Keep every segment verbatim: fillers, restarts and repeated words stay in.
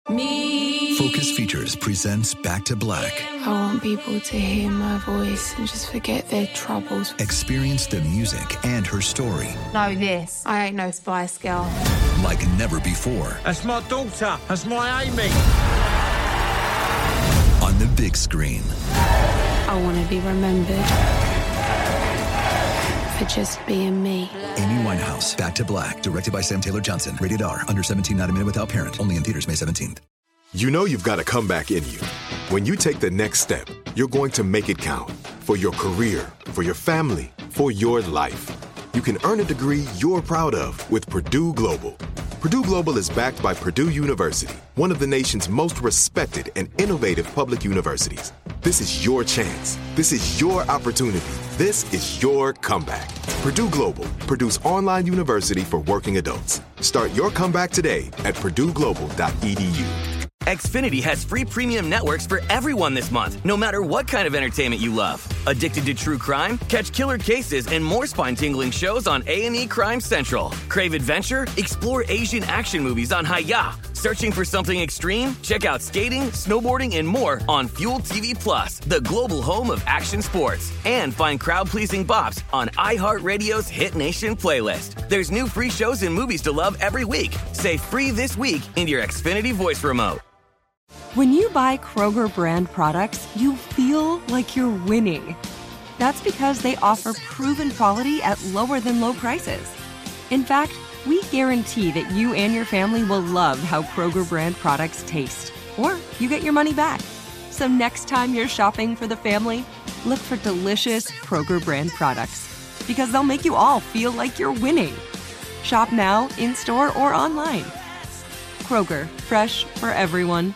Me. Focus Features presents Back to Black. I want people to hear my voice and just forget their troubles. Experience the music and her story. Know this. I ain't no Spice Girl. Like never before. That's my daughter. That's my Amy. On the big screen. I want to be remembered for just being me. Amy Winehouse, Back to Black. Directed by Sam Taylor Johnson. Rated R. Under seventeen, not a minute without parent. Only in theaters May seventeenth. You know you've got a comeback in you. When you take the next step, you're going to make it count. For your career, for your family, for your life. You can earn a degree you're proud of with Purdue Global. Purdue Global is backed by Purdue University, one of the nation's most respected and innovative public universities. This is your chance. This is your opportunity. This is your comeback. Purdue Global, Purdue's online university for working adults. Start your comeback today at purdue global dot e d u. Xfinity has free premium networks for everyone this month, no matter what kind of entertainment you love. Addicted to true crime? Catch killer cases and more spine-tingling shows on A and E Crime Central. Crave adventure? Explore Asian action movies on Hi-Ya. Searching for something extreme? Check out skating, snowboarding, and more on Fuel T V Plus, the global home of action sports. And find crowd-pleasing bops on iHeartRadio's Hit Nation playlist. There's new free shows and movies to love every week. Say free this week in your Xfinity voice remote. When you buy Kroger brand products, you feel like you're winning. That's because they offer proven quality at lower than low prices. In fact, we guarantee that you and your family will love how Kroger brand products taste, or you get your money back. So next time you're shopping for the family, look for delicious Kroger brand products, because they'll make you all feel like you're winning. Shop now, in-store, or online. Kroger, fresh for everyone.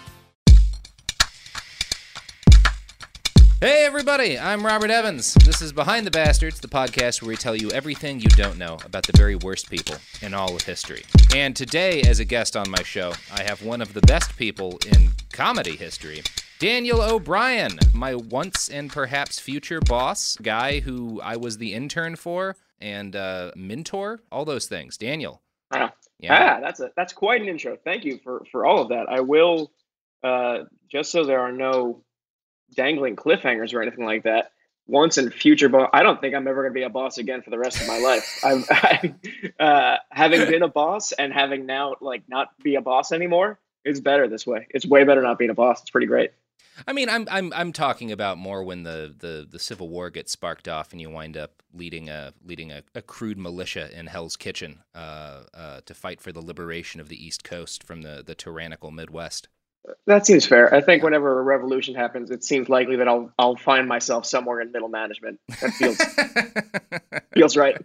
Hey everybody, I'm Robert Evans. This is Behind the Bastards, the podcast where we tell you everything you don't know about the very worst people in all of history. And today, as a guest on my show, I have one of the best people in comedy history, Daniel O'Brien, my once and perhaps future boss, guy who I was the intern for, and uh, mentor, all those things. Daniel. Ah, Yeah. ah that's a, that's quite an intro. Thank you for, for all of that. I will, uh, just so there are no dangling cliffhangers or anything like that, once in future boss, I don't think I'm ever going to be a boss again for the rest of my life. I've, I, uh, having been a boss and having now like not be a boss anymore, it's better this way. It's way better not being a boss. It's pretty great. I mean, I'm I'm I'm talking about more when the, the, the Civil War gets sparked off and you wind up leading a leading a, a crude militia in Hell's Kitchen uh, uh, to fight for the liberation of the East Coast from the, the tyrannical Midwest. That seems fair. I think whenever a revolution happens, it seems likely that I'll I'll find myself somewhere in middle management. That feels feels right.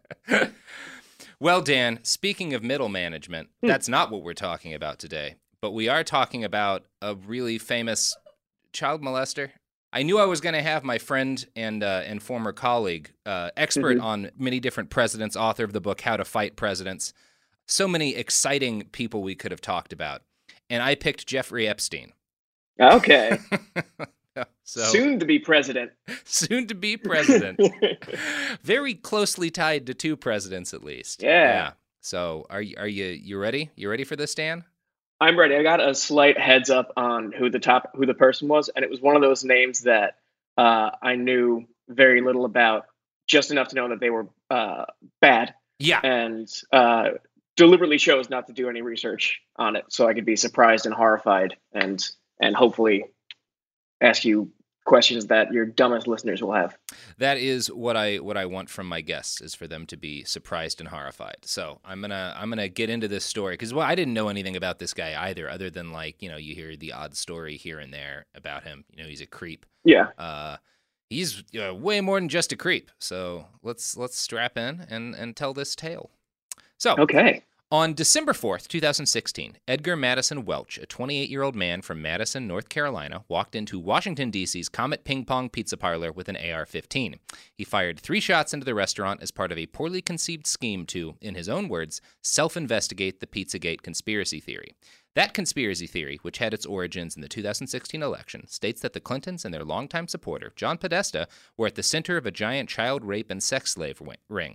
Well, Dan, speaking of middle management, Hmm. that's not what we're talking about today. But we are talking about a really famous child molester. I knew I was going to have my friend and uh, and former colleague, uh, expert Mhm. on many different presidents, author of the book How to Fight Presidents. So many exciting people we could have talked about. And I picked Jeffrey Epstein. Okay. So, Soon to be president. soon to be president. Very closely tied to two presidents, at least. Yeah. So are you are you you ready? You ready for this, Dan? I'm ready. I got a slight heads up on who the top who the person was, and it was one of those names that uh, I knew very little about, just enough to know that they were uh, bad, Yeah. and uh, deliberately chose not to do any research on it, so I could be surprised and horrified, and and hopefully ask you questions that your dumbest listeners will have. That is what I what I want from my guests, is for them to be surprised and horrified. So I'm gonna I'm gonna get into this story because well I didn't know anything about this guy either, other than like you know you hear the odd story here and there about him. You know he's a creep. Yeah. Uh, he's uh, way more than just a creep. So let's let's strap in and and tell this tale. So Okay. on December fourth, two thousand sixteen, Edgar Madison Welch, a twenty-eight-year-old man from Madison, North Carolina, walked into Washington, D C's Comet Ping Pong Pizza Parlor with an A R fifteen. He fired three shots into the restaurant as part of a poorly conceived scheme to, in his own words, self-investigate the Pizzagate conspiracy theory. That conspiracy theory, which had its origins in the two thousand sixteen election, states that the Clintons and their longtime supporter, John Podesta, were at the center of a giant child rape and sex slave ring.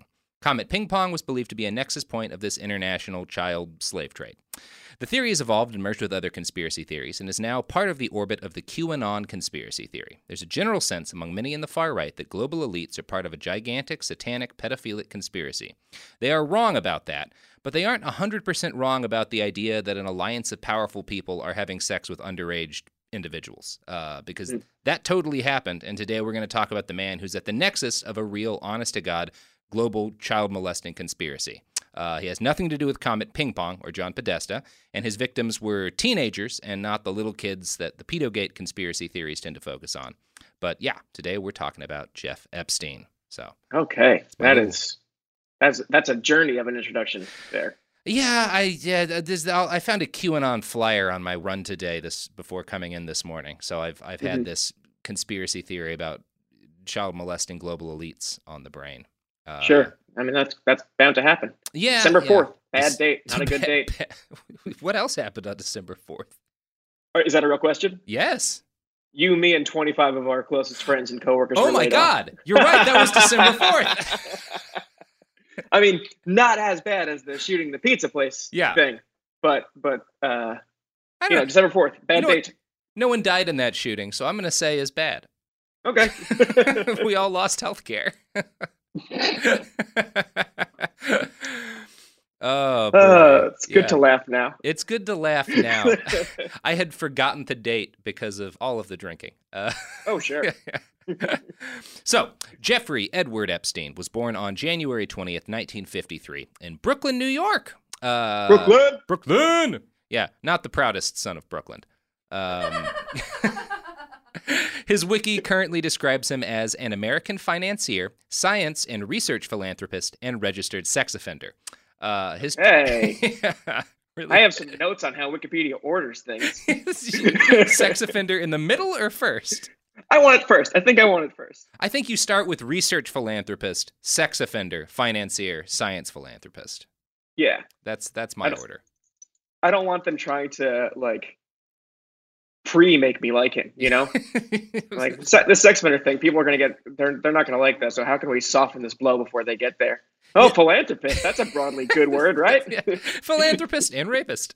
Comet Ping Pong was believed to be a nexus point of this international child slave trade. The theory has evolved and merged with other conspiracy theories and is now part of the orbit of the QAnon conspiracy theory. There's a general sense among many in the far right that global elites are part of a gigantic, satanic, pedophilic conspiracy. They are wrong about that, but they aren't one hundred percent wrong about the idea that an alliance of powerful people are having sex with underage individuals, uh, because mm. that totally happened, and today we're going to talk about the man who's at the nexus of a real, honest-to-God, global child molesting conspiracy. Uh, he has nothing to do with Comet Ping Pong or John Podesta, and his victims were teenagers and not the little kids that the Pedogate conspiracy theories tend to focus on. But yeah, today we're talking about Jeff Epstein. So okay, that is that's that's a journey of an introduction there. Yeah, I yeah this I found a QAnon flyer on my run today this before coming in this morning. So I've I've had mm-hmm. this conspiracy theory about child molesting global elites on the brain. Uh, sure. I mean, that's that's bound to happen. Yeah. December fourth. Yeah. Bad date. Not a good bad, date. Bad. What else happened on December fourth? Is that a real question? Yes. You, me, and twenty-five of our closest friends and coworkers. Oh, my God. Off. You're right. That was December fourth. I mean, not as bad as the shooting the pizza place yeah. thing. But, but uh, I don't you know, December fourth. Bad you know date. What? No one died in that shooting, so I'm going to say is bad. Okay. We all lost health care. Oh, boy. Uh, it's good yeah. to laugh now. It's good to laugh now. I had forgotten the date because of all of the drinking. Uh, oh, sure. So, Jeffrey Edward Epstein was born on January twentieth, nineteen fifty-three, in Brooklyn, New York. Uh, Brooklyn! Brooklyn! Yeah, not the proudest son of Brooklyn. Um, his wiki currently describes him as an American financier, science and research philanthropist, and registered sex offender. Uh, his hey, yeah, really. I have some notes on how Wikipedia orders things. Sex offender in the middle or first? I want it first. I think I want it first. I think you start with research philanthropist, sex offender, financier, science philanthropist. Yeah, that's that's my I order. I don't want them trying to like pre-make me like him. You know, like the sex offender thing. People are gonna get they're they're not gonna like that. So how can we soften this blow before they get there? Oh, philanthropist. That's a broadly good word, right? Yeah. Philanthropist and rapist.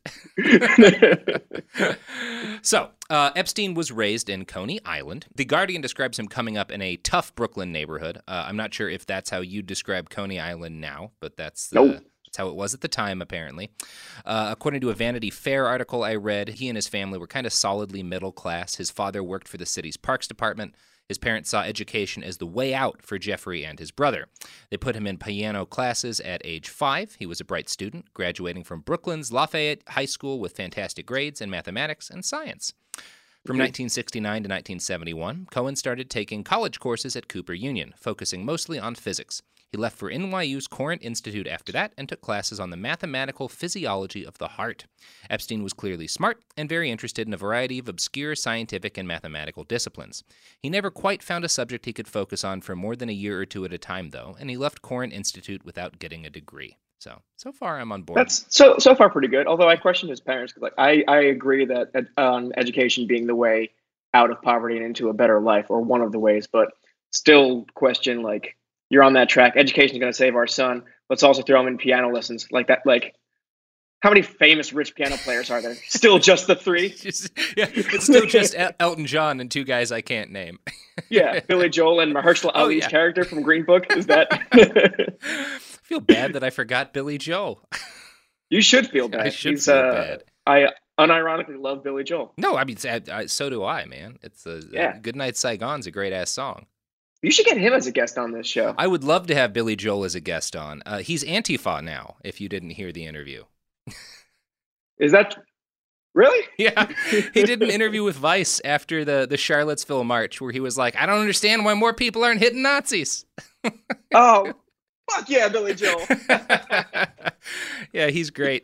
So, uh, Epstein was raised in Coney Island. The Guardian describes him coming up in a tough Brooklyn neighborhood. Uh, I'm not sure if that's how you describe Coney Island now, but that's, uh, nope. that's how it was at the time, apparently. Uh, according to a Vanity Fair article I read, he and his family were kind of solidly middle class. His father worked for the city's parks department. His parents saw education as the way out for Jeffrey and his brother. They put him in piano classes at age five. He was a bright student, graduating from Brooklyn's Lafayette High School with fantastic grades in mathematics and science. From nineteen sixty-nine to nineteen seventy-one, Cohen started taking college courses at Cooper Union, focusing mostly on physics. He left for N Y U's Courant Institute after that and took classes on the mathematical physiology of the heart. Epstein was clearly smart and very interested in a variety of obscure scientific and mathematical disciplines. He never quite found a subject he could focus on for more than a year or two at a time, though, and he left Courant Institute without getting a degree. So, so far I'm on board. That's so so far pretty good. Although I question his parents, because like I, I agree that um, education being the way out of poverty and into a better life, or one of the ways, but still question like, you're on that track. Education is going to save our son. Let's also throw him in piano lessons like that. Like, how many famous rich piano players are there? Still just the three? Just, yeah, it's still just El- Elton John and two guys I can't name. Yeah, Billy Joel and Mahershala Oh, Ali's yeah. character from Green Book. Is that? I feel bad that I forgot Billy Joel. You should feel bad. I should He's, feel uh, bad. I unironically love Billy Joel. No, I mean, I, I, so do I, man. It's a, Yeah. a Goodnight Saigon's a great-ass song. You should get him as a guest on this show. I would love to have Billy Joel as a guest on. Uh, he's Antifa now, if you didn't hear the interview. Is that really? Yeah, he did an interview with Vice after the, the Charlottesville March where he was like, I don't understand why more people aren't hitting Nazis. Oh, fuck yeah, Billy Joel. Yeah, he's great.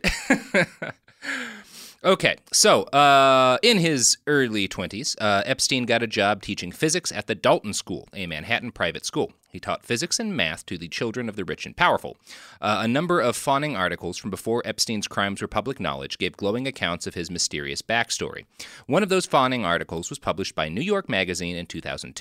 Okay, so uh, in his early twenties, uh, Epstein got a job teaching physics at the Dalton School, a Manhattan private school. He taught physics and math to the children of the rich and powerful. Uh, a number of fawning articles from before Epstein's crimes were public knowledge gave glowing accounts of his mysterious backstory. One of those fawning articles was published by New York Magazine in two thousand two.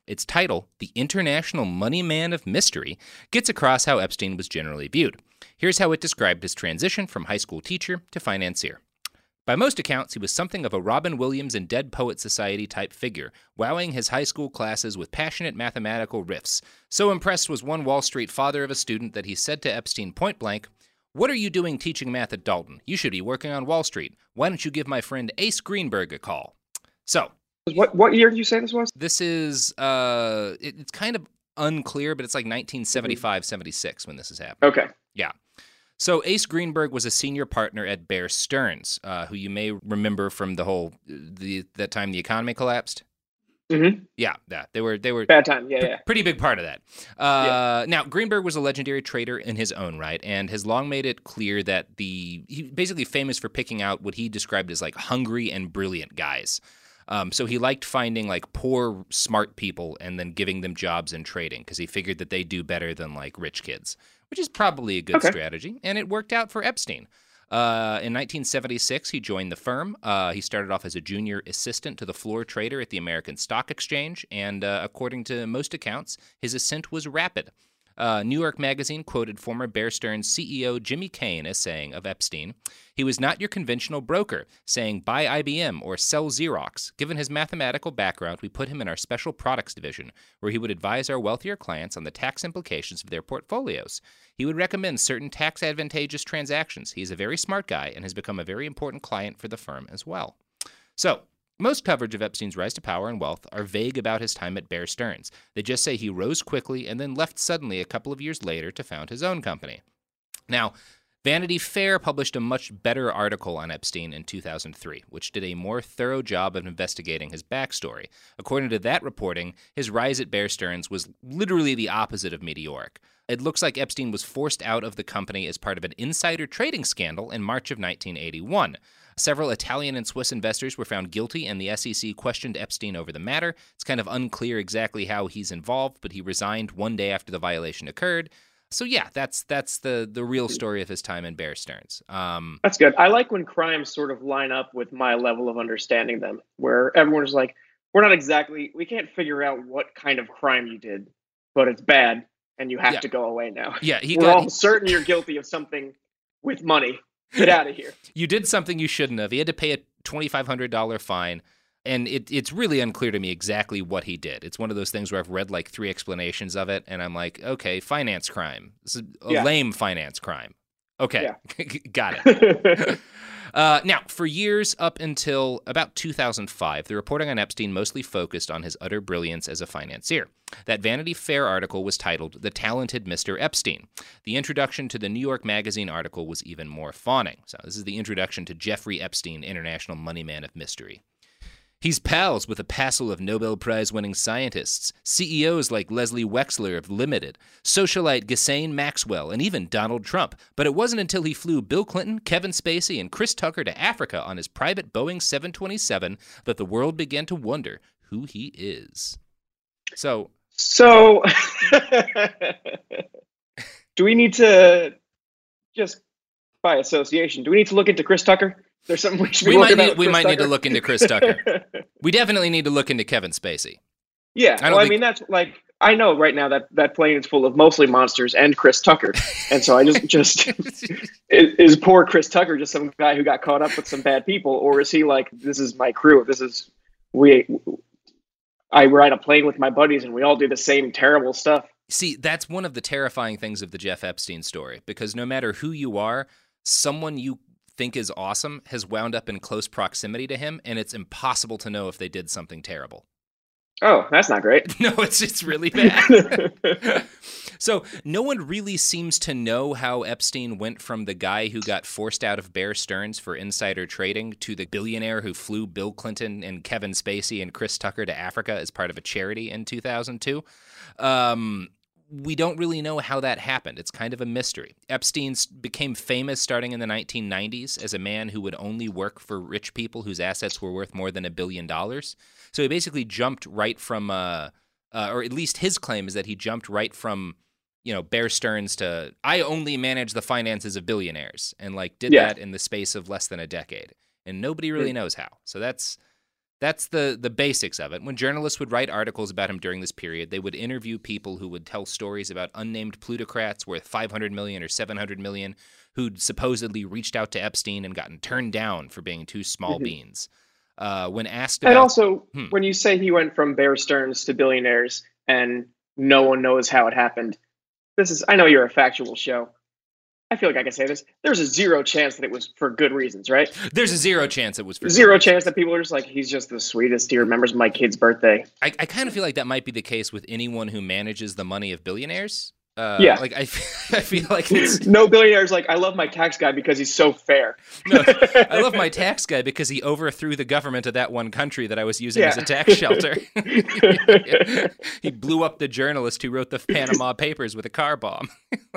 Its title, The International Money Man of Mystery, gets across how Epstein was generally viewed. Here's how it described his transition from high school teacher to financier. By most accounts, he was something of a Robin Williams and Dead Poet Society type figure, wowing his high school classes with passionate mathematical riffs. So impressed was one Wall Street father of a student that he said to Epstein point blank, "What are you doing teaching math at Dalton? You should be working on Wall Street. Why don't you give my friend Ace Greenberg a call?" So, What what year did you say this was? this is, uh, it, it's kind of unclear, but it's like nineteen seventy-five, seventy-six when this is happening. Okay. Yeah. So Ace Greenberg was a senior partner at Bear Stearns, uh, who you may remember from the whole the that time the economy collapsed. Mm-hmm. Yeah, yeah, they were they were Bad time. Yeah, p- yeah. pretty big part of that. Uh, Now Greenberg was a legendary trader in his own right, and has long made it clear that the he basically famous for picking out what he described as like hungry and brilliant guys. Um, so he liked finding like poor, smart people and then giving them jobs in trading because he figured that they do better than like rich kids, which is probably a good Okay. strategy. And it worked out for Epstein. Uh, in nineteen seventy-six, he joined the firm. Uh, he started off as a junior assistant to the floor trader at the American Stock Exchange. And uh, according to most accounts, his ascent was rapid. Uh, New York Magazine quoted former Bear Stearns C E O Jimmy Kane as saying of Epstein, "He was not your conventional broker, saying buy I B M or sell Xerox. Given his mathematical background, we put him in our special products division, where he would advise our wealthier clients on the tax implications of their portfolios. He would recommend certain tax advantageous transactions. He is a very smart guy and has become a very important client for the firm as well." So, most coverage of Epstein's rise to power and wealth are vague about his time at Bear Stearns. They just say he rose quickly and then left suddenly a couple of years later to found his own company. Now, Vanity Fair published a much better article on Epstein in two thousand three, which did a more thorough job of investigating his backstory. According to that reporting, his rise at Bear Stearns was literally the opposite of meteoric. It looks like Epstein was forced out of the company as part of an insider trading scandal in March of nineteen eighty-one. Several Italian and Swiss investors were found guilty, and the S E C questioned Epstein over the matter. It's kind of unclear exactly how he's involved, but he resigned one day after the violation occurred. So yeah, that's that's the the real story of his time in Bear Stearns. Um, That's good. I like when crimes sort of line up with my level of understanding them, where everyone is like, we're not exactly, we can't figure out what kind of crime you did, but it's bad and you have Yeah. to go away now. yeah, he We're got, all certain you're guilty of something with money. Get out of here. you did something you shouldn't have. He had to pay a twenty-five hundred dollars fine, and it, it's really unclear to me exactly what he did. It's one of those things where I've read like three explanations of it, and I'm like, okay, finance crime. This is a Yeah. lame finance crime. Okay, got it. Yeah. Uh, now, for years up until about two thousand five, the reporting on Epstein mostly focused on his utter brilliance as a financier. That Vanity Fair article was titled The Talented Mister Epstein. The introduction to the New York Magazine article was even more fawning. So this is the introduction to Jeffrey Epstein, International Money Man of Mystery. He's pals with a passel of Nobel Prize-winning scientists, C E Os like Leslie Wexler of Limited, socialite Ghislaine Maxwell, and even Donald Trump. But it wasn't until he flew Bill Clinton, Kevin Spacey, and Chris Tucker to Africa on his private Boeing seven twenty-seven that the world began to wonder who he is. So, So, do we need to just by association? Do we need to look into Chris Tucker? There's something we should be we might looking need, at. we Chris might need to Tucker? look into Chris Tucker. We definitely need to look into Kevin Spacey. Yeah, I don't well, I think- mean that's like I know right now that that plane is full of mostly monsters and Chris Tucker, and so I just just is, is poor Chris Tucker just some guy who got caught up with some bad people, or is he like this is my crew? This is we. I ride a plane with my buddies, and we all do the same terrible stuff. See, that's one of the terrifying things of the Jeff Epstein story, because no matter who you are, someone you think is awesome has wound up in close proximity to him, and it's impossible to know if they did something terrible. Oh, that's not great. No, it's it's really bad. So no one really seems to know how Epstein went from the guy who got forced out of Bear Stearns for insider trading to the billionaire who flew Bill Clinton and Kevin Spacey and Chris Tucker to Africa as part of a charity in two thousand two. Um, we don't really know how that happened. It's kind of a mystery. Epstein became famous starting in the nineteen nineties as a man who would only work for rich people whose assets were worth more than a billion dollars. So he basically jumped right from, uh, uh, or at least his claim is that he jumped right from, you know, Bear Stearns to, I only manage the finances of billionaires, and like did Yeah. that in the space of less than a decade. And nobody really knows how. So that's That's the the basics of it. When journalists would write articles about him during this period, they would interview people who would tell stories about unnamed plutocrats worth five hundred million dollars or seven hundred million dollars who'd supposedly reached out to Epstein and gotten turned down for being too small mm-hmm. beans. Uh, when asked about... And also, hmm. when you say he went from Bear Stearns to billionaires and no one knows how it happened, this is, I know you're a factual show. I feel like I can say this. There's a zero chance that it was for good reasons, right? There's a zero chance it was for zero good chance reasons. that people are just like, he's just the sweetest. He remembers my kid's birthday. I, I kind of feel like that might be the case with anyone who manages the money of billionaires. Uh, yeah. Like I, I feel like it's no billionaires like, I love my tax guy because he's so fair. No, I love my tax guy because he overthrew the government of that one country that I was using yeah. as a tax shelter. He blew up the journalist who wrote the Panama Papers with a car bomb.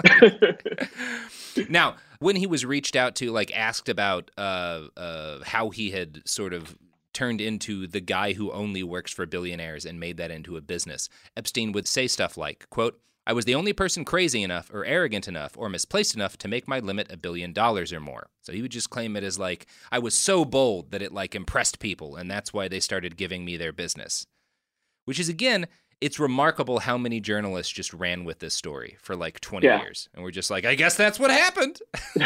Now, when he was reached out to, like asked about uh, uh, how he had sort of turned into the guy who only works for billionaires and made that into a business, Epstein would say stuff like, quote, "I was the only person crazy enough or arrogant enough or misplaced enough to make my limit a billion dollars or more." So he would just claim it as like, I was so bold that it like impressed people and that's why they started giving me their business. Which is, again, it's remarkable how many journalists just ran with this story for like twenty yeah. years. And we're just like, I guess that's what happened.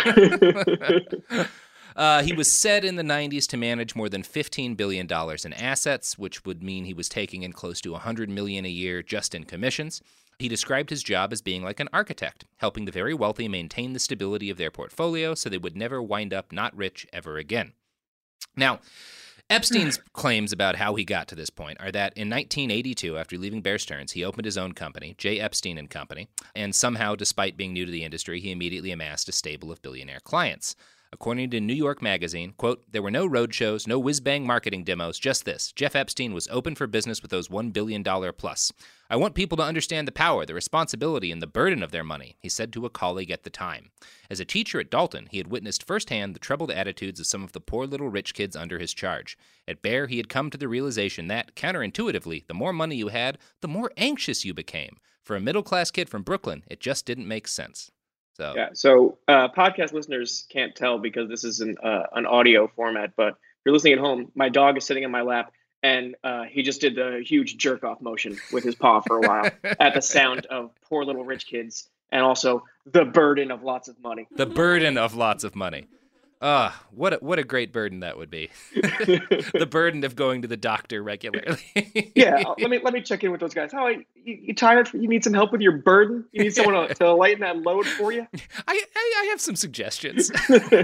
uh, he was said in the nineties to manage more than fifteen billion dollars in assets, which would mean he was taking in close to one hundred million dollars a year just in commissions. He described his job as being like an architect, helping the very wealthy maintain the stability of their portfolio so they would never wind up not rich ever again. Now, Epstein's claims about how he got to this point are that in nineteen eighty-two, after leaving Bear Stearns, he opened his own company, J. Epstein and Company, and somehow, despite being new to the industry, he immediately amassed a stable of billionaire clients. According to New York Magazine, quote, "There were no roadshows, no whiz-bang marketing demos, just this. Jeff Epstein was open for business with those one billion dollars plus. I want people to understand the power, the responsibility, and the burden of their money," he said to a colleague at the time. As a teacher at Dalton, he had witnessed firsthand the troubled attitudes of some of the poor little rich kids under his charge. At Bear, he had come to the realization that, counterintuitively, the more money you had, the more anxious you became. For a middle-class kid from Brooklyn, it just didn't make sense. So yeah, so uh, podcast listeners can't tell because this is an uh, an audio format, but if you're listening at home, my dog is sitting in my lap, and uh, he just did the huge jerk-off motion with his paw for a while at the sound of poor little rich kids, and also the burden of lots of money. The burden of lots of money. Ah, uh, what a, what a great burden that would be. The burden of going to the doctor regularly. Yeah, let me let me check in with those guys. How you, you tired? You need some help with your burden? You need someone to, to lighten that load for you? I, I, I have some suggestions.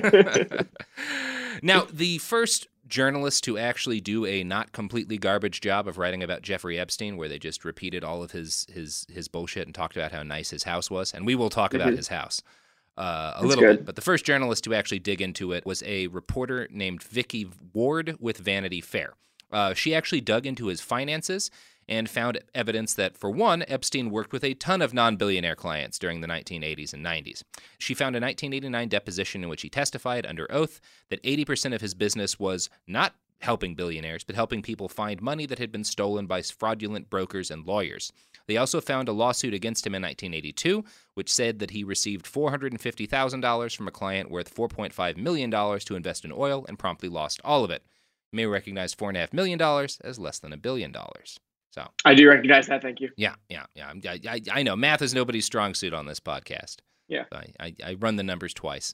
Now, the first journalist to actually do a not completely garbage job of writing about Jeffrey Epstein, where they just repeated all of his his his bullshit and talked about how nice his house was, and we will talk mm-hmm. about his house. Uh, a That's little good. bit, but the first journalist to actually dig into it was a reporter named Vicky Ward with Vanity Fair. Uh, she actually dug into his finances and found evidence that, for one, Epstein worked with a ton of non-billionaire clients during the nineteen eighties and nineties. She found a nineteen eighty-nine deposition in which he testified under oath that eighty percent of his business was not helping billionaires, but helping people find money that had been stolen by fraudulent brokers and lawyers. They also found a lawsuit against him in nineteen eighty-two, which said that he received four hundred fifty thousand dollars from a client worth four point five million dollars to invest in oil and promptly lost all of it. You may recognize four point five million dollars as less than a billion dollars. So I do recognize that, thank you. Yeah, yeah, yeah. I, I, I know math is nobody's strong suit on this podcast. Yeah. So I, I, I run the numbers twice.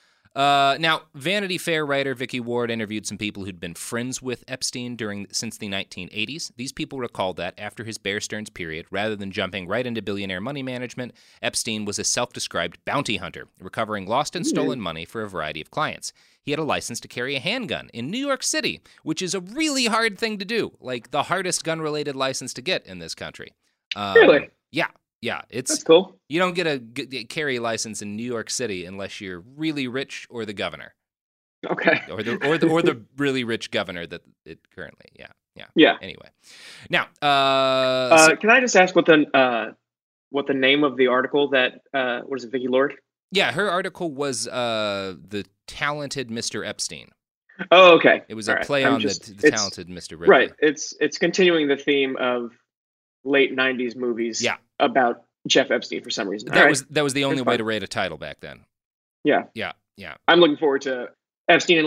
Uh, now, Vanity Fair writer Vicky Ward interviewed some people who'd been friends with Epstein during since the nineteen eighties. These people recalled that after his Bear Stearns period, rather than jumping right into billionaire money management, Epstein was a self-described bounty hunter, recovering lost and stolen money for a variety of clients. He had a license to carry a handgun in New York City, which is a really hard thing to do, like the hardest gun-related license to get in this country. Um, really? Yeah. Yeah, it's That's cool. You don't get a g- carry license in New York City unless you're really rich or the governor. Okay. Or the or the or the really rich governor that it currently. Yeah, yeah. Yeah. Anyway, now, uh, uh, can I just ask what the uh, what the name of the article that uh, what is it, Vicky Lord? Yeah, her article was uh, The Talented Mister Epstein. Oh, okay. It was a All play right. on just, the, the Talented Mister Ripley. Right. It's it's continuing the theme of late nineties movies. Yeah. About Jeff Epstein for some reason. That All was right. that was the only That's way fine. to rate a title back then. Yeah. Yeah, yeah. I'm looking forward to Epstein in Love.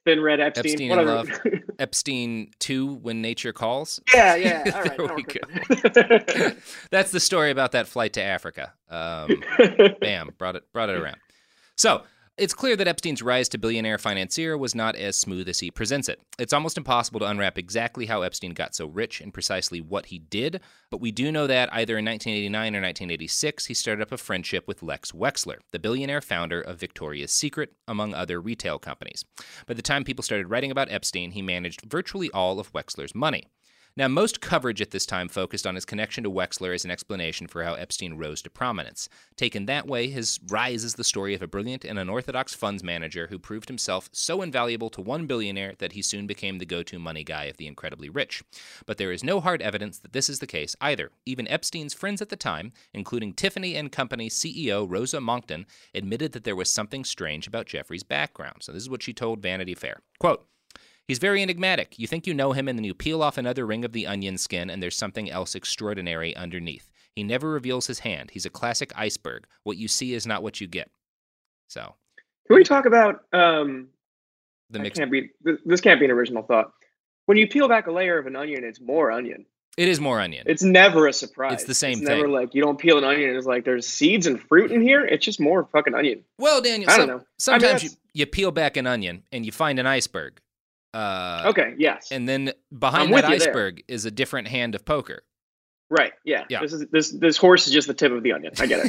Thin Red Epstein. Epstein in whatever. Love. Epstein two, When Nature Calls. Yeah, yeah. All right. There no, we okay. go. That's the story about that flight to Africa. Um, bam, brought it, brought it around. So it's clear that Epstein's rise to billionaire financier was not as smooth as he presents it. It's almost impossible to unwrap exactly how Epstein got so rich and precisely what he did, but we do know that either in nineteen eighty-nine or nineteen eighty-six, he started up a friendship with Lex Wexler, the billionaire founder of Victoria's Secret, among other retail companies. By the time people started writing about Epstein, he managed virtually all of Wexler's money. Now, most coverage at this time focused on his connection to Wexler as an explanation for how Epstein rose to prominence. Taken that way, his rise is the story of a brilliant and unorthodox funds manager who proved himself so invaluable to one billionaire that he soon became the go-to money guy of the incredibly rich. But there is no hard evidence that this is the case either. Even Epstein's friends at the time, including Tiffany and Company C E O Rosa Monckton, admitted that there was something strange about Jeffrey's background. So this is what she told Vanity Fair. Quote, "He's very enigmatic. You think you know him, and then you peel off another ring of the onion skin, and there's something else extraordinary underneath. He never reveals his hand. He's a classic iceberg. What you see is not what you get." So, can we talk about um, the mix? Can't be, this can't be an original thought. When you peel back a layer of an onion, it's more onion. It is more onion. It's never a surprise. It's the same it's thing. Never like you don't peel an onion and it's like there's seeds and fruit in here. It's just more fucking onion. Well, Daniel, I some, don't know. sometimes I mean, you, you peel back an onion and you find an iceberg. Uh, okay, yes. And then behind I'm that with you iceberg is a different hand of poker. Right, yeah. Yeah. This is this this horse is just the tip of the onion. I get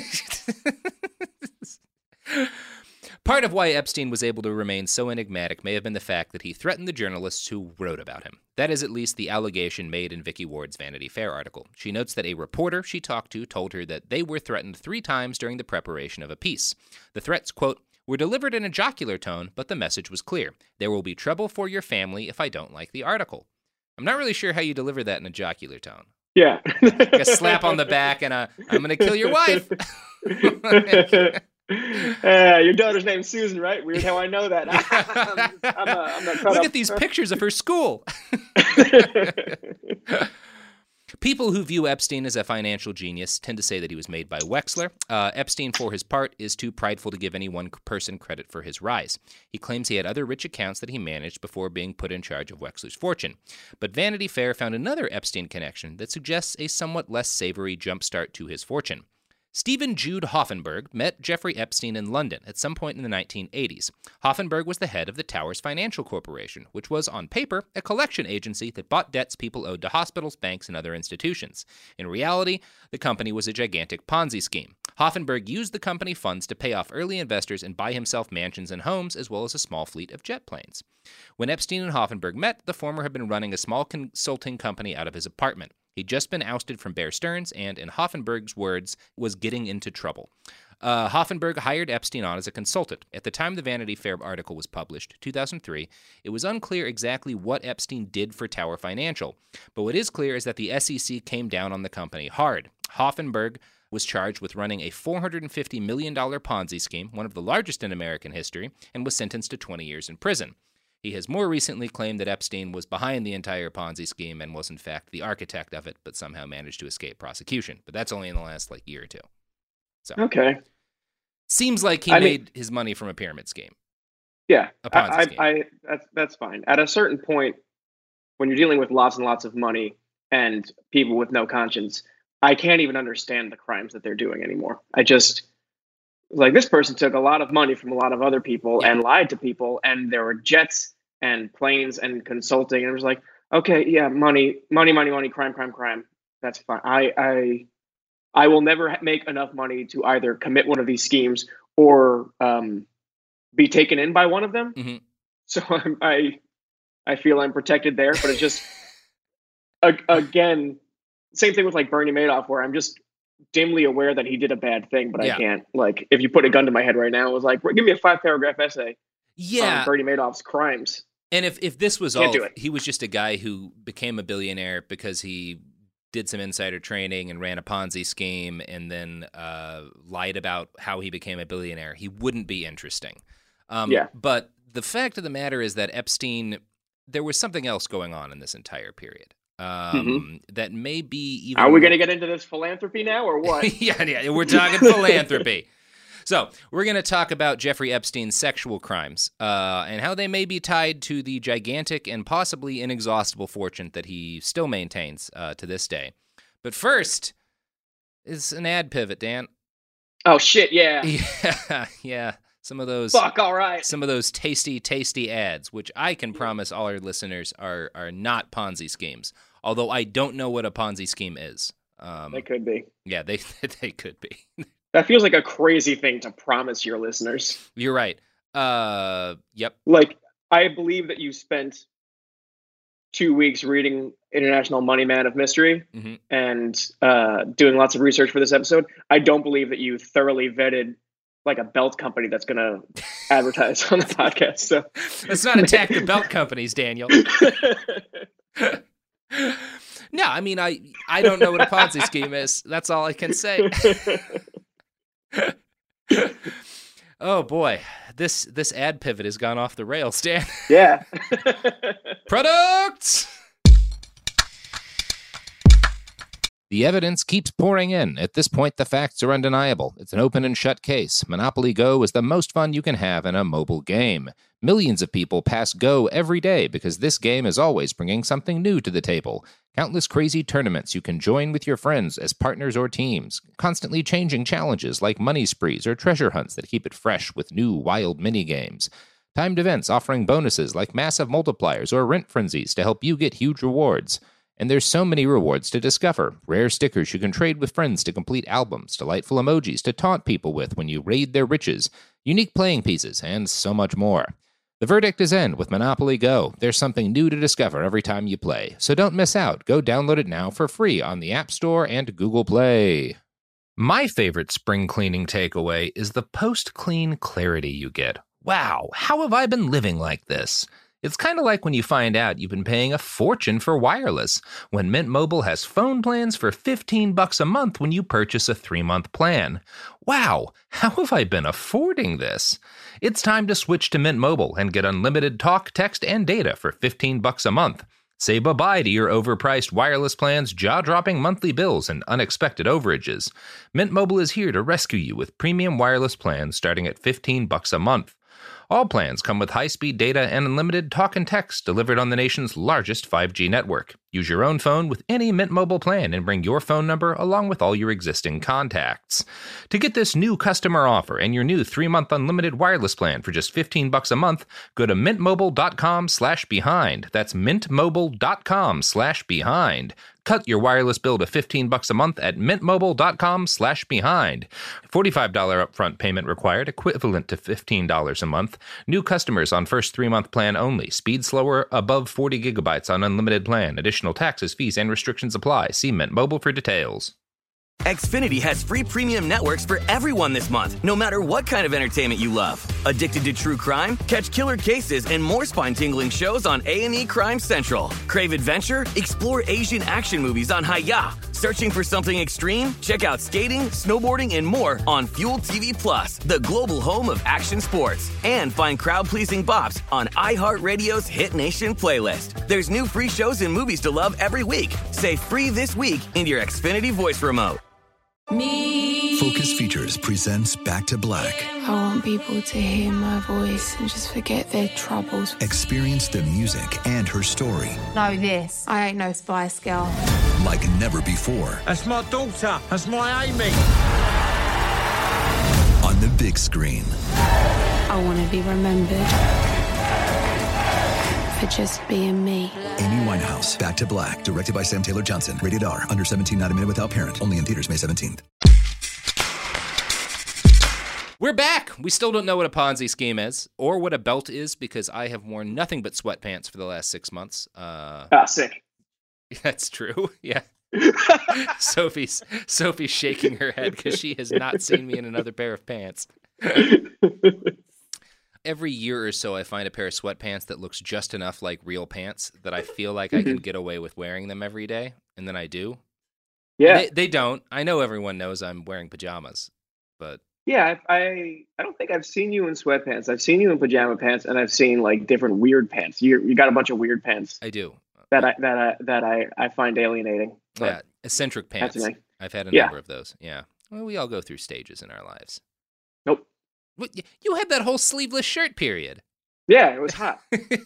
it. Part of why Epstein was able to remain so enigmatic may have been the fact that he threatened the journalists who wrote about him. That is at least the allegation made in Vicky Ward's Vanity Fair article. She notes that a reporter she talked to told her that they were threatened three times during the preparation of a piece. The threats, quote, "were delivered in a jocular tone, but the message was clear. There will be trouble for your family if I don't like the article." I'm not really sure how you deliver that in a jocular tone. Yeah. Like a slap on the back and a, "I'm going to kill your wife." Uh, your daughter's name's Susan, right? Weird how I know that. I'm, I'm, uh, I'm not Look up. at these pictures of her school. People who view Epstein as a financial genius tend to say that he was made by Wexler. Uh, Epstein, for his part, is too prideful to give any one person credit for his rise. He claims he had other rich accounts that he managed before being put in charge of Wexler's fortune. But Vanity Fair found another Epstein connection that suggests a somewhat less savory jumpstart to his fortune. Stephen Jude Hoffenberg met Jeffrey Epstein in London at some point in the nineteen eighties. Hoffenberg was the head of the Towers Financial Corporation, which was, on paper, a collection agency that bought debts people owed to hospitals, banks, and other institutions. In reality, the company was a gigantic Ponzi scheme. Hoffenberg used the company funds to pay off early investors and buy himself mansions and homes, as well as a small fleet of jet planes. When Epstein and Hoffenberg met, the former had been running a small consulting company out of his apartment. He'd just been ousted from Bear Stearns and, in Hoffenberg's words, was getting into trouble. Uh, Hoffenberg hired Epstein on as a consultant. At the time the Vanity Fair article was published, two thousand three, it was unclear exactly what Epstein did for Tower Financial. But what is clear is that the S E C came down on the company hard. Hoffenberg was charged with running a four hundred fifty million dollars Ponzi scheme, one of the largest in American history, and was sentenced to twenty years in prison. He has more recently claimed that Epstein was behind the entire Ponzi scheme and was in fact the architect of it, but somehow managed to escape prosecution. But that's only in the last like year or two. So okay. Seems like he I made mean, his money from a pyramid scheme. Yeah, A Ponzi I, scheme. I, I, that's that's fine. At a certain point, when you're dealing with lots and lots of money and people with no conscience, I can't even understand the crimes that they're doing anymore. I just like this person took a lot of money from a lot of other people Yeah. and lied to people, and there were jets and planes and consulting, and it was like, okay, yeah, money, money, money, money, crime, crime, crime. That's fine. I, I, I will never ha- make enough money to either commit one of these schemes or um, be taken in by one of them. Mm-hmm. So I'm, I, I feel I'm protected there. But it's just, a- again, same thing with like Bernie Madoff, where I'm just dimly aware that he did a bad thing, but Yeah. I can't. Like, if you put a gun to my head right now, it was like, give me a five paragraph essay Yeah. on Bernie Madoff's crimes. And if, if this was Can't all, do it. he was just a guy who became a billionaire because he did some insider training and ran a Ponzi scheme and then uh, lied about how he became a billionaire, he wouldn't be interesting. Um, Yeah. But the fact of the matter is that Epstein, there was something else going on in this entire period. Um, Mm-hmm. That may be even. Are we going to get into this philanthropy now or what? yeah, yeah, we're talking philanthropy. So we're going to talk about Jeffrey Epstein's sexual crimes uh, and how they may be tied to the gigantic and possibly inexhaustible fortune that he still maintains uh, to this day. But first is an ad pivot, Dan. Oh, shit, yeah. Yeah, yeah. Some of those Fuck, all right. Some of those tasty, tasty ads, which I can promise all our listeners are are not Ponzi schemes. Although I don't know what a Ponzi scheme is. Um, They could be. Yeah, they they could be. That feels like a crazy thing to promise your listeners. You're right. Uh, yep. Like, I believe that you spent two weeks reading International Money Man of Mystery mm-hmm. and uh, doing lots of research for this episode. I don't believe that you thoroughly vetted like a belt company that's going to advertise on the podcast. So let's not attack the belt companies, Daniel. No, I mean, I I don't know what a Ponzi scheme is. That's all I can say. Oh boy, this this ad pivot has gone off the rails, Dan. Yeah. Products. The evidence keeps pouring in. At this point, the facts are undeniable. It's an open and shut case. Monopoly Go is the most fun you can have in a mobile game. Millions of people pass Go every day because this game is always bringing something new to the table. Countless crazy tournaments you can join with your friends as partners or teams. Constantly changing challenges like money sprees or treasure hunts that keep it fresh with new wild mini-games. Timed events offering bonuses like massive multipliers or rent frenzies to help you get huge rewards. And there's so many rewards to discover. Rare stickers you can trade with friends to complete albums, delightful emojis to taunt people with when you raid their riches, unique playing pieces, and so much more. The verdict is in with Monopoly Go. There's something new to discover every time you play. So don't miss out. Go download it now for free on the App Store and Google Play. My favorite spring cleaning takeaway is the post-clean clarity you get. Wow, how have I been living like this? It's kind of like when you find out you've been paying a fortune for wireless, when Mint Mobile has phone plans for fifteen bucks a month when you purchase a three-month plan. Wow, how have I been affording this? It's time to switch to Mint Mobile and get unlimited talk, text, and data for fifteen bucks a month. Say bye-bye to your overpriced wireless plans, jaw-dropping monthly bills, and unexpected overages. Mint Mobile is here to rescue you with premium wireless plans starting at fifteen bucks a month. All plans come with high-speed data and unlimited talk and text delivered on the nation's largest five G network. Use your own phone with any Mint Mobile plan and bring your phone number along with all your existing contacts. To get this new customer offer and your new three-month unlimited wireless plan for just fifteen bucks a month, go to mintmobile.com slash behind. That's mintmobile.com slash behind. Cut your wireless bill to fifteen bucks a month at mintmobile.com slash behind. forty-five dollars upfront payment required, equivalent to fifteen dollars a month. New customers on first three-month plan only. Speed slower, above forty gigabytes on unlimited plan. Additional taxes, fees, and restrictions apply. See Mint Mobile for details. Xfinity has free premium networks for everyone this month, no matter what kind of entertainment you love. Addicted to true crime? Catch killer cases and more spine-tingling shows on A and E Crime Central. Crave adventure? Explore Asian action movies on Hi-Ya. Searching for something extreme? Check out skating, snowboarding, and more on Fuel T V Plus, the global home of action sports. And find crowd-pleasing bops on iHeartRadio's Hit Nation playlist. There's new free shows and movies to love every week. Say free this week in your Xfinity voice remote. Me. Focus Features presents Back to Black. I want people to hear my voice and just forget their troubles. Experience the music and her story Know this. I ain't no Spice Girl. like never before. That's my daughter. That's my Amy. On the big screen. I want to be remembered for just being me. Amy Winehouse, Back to Black, directed by Sam Taylor Johnson. Rated R, under seventeen, not a minute without parent. Only in theaters May seventeenth. We're back. We still don't know what a Ponzi scheme is or what a belt is because I have worn nothing but sweatpants for the last six months. Uh, Ah, sick. that's true. Yeah. Sophie's Sophie's shaking her head because she has not seen me in another pair of pants. Every year or so, I find a pair of sweatpants that looks just enough like real pants that I feel like I can get away with wearing them every day, and then I do. Yeah. They, they don't. I know everyone knows I'm wearing pajamas, but Yeah, I, I I don't think I've seen you in sweatpants. I've seen you in pajama pants, and I've seen like different weird pants. You you got a bunch of weird pants I do. that I that I that I, I find alienating. But Yeah, eccentric pants. that's me. I've had a Yeah. number of those. Yeah. Well, we all go through stages in our lives. Nope. What, you had that whole sleeveless shirt period. Yeah, it was hot.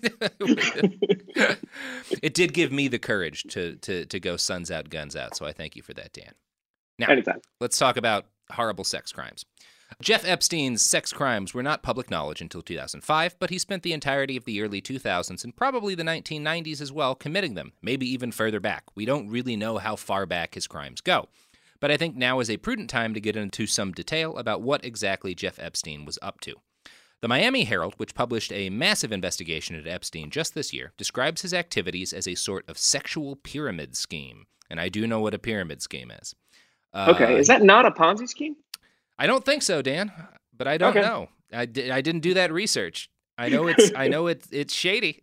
It did give me the courage to to to go suns out, guns out. So I thank you for that, Dan. Now, Anytime. Let's talk about horrible sex crimes. Jeff Epstein's sex crimes were not public knowledge until two thousand five, but he spent the entirety of the early two thousands and probably the nineteen nineties as well committing them, maybe even further back. We don't really know how far back his crimes go. But I think now is a prudent time to get into some detail about what exactly Jeff Epstein was up to. The Miami Herald, which published a massive investigation into Epstein just this year, describes his activities as a sort of sexual pyramid scheme. And I do know what a pyramid scheme is. Uh, okay, is that not a Ponzi scheme? I don't think so, Dan, but I don't okay. know. I, di- I didn't do that research. I know it's I know it's it's shady.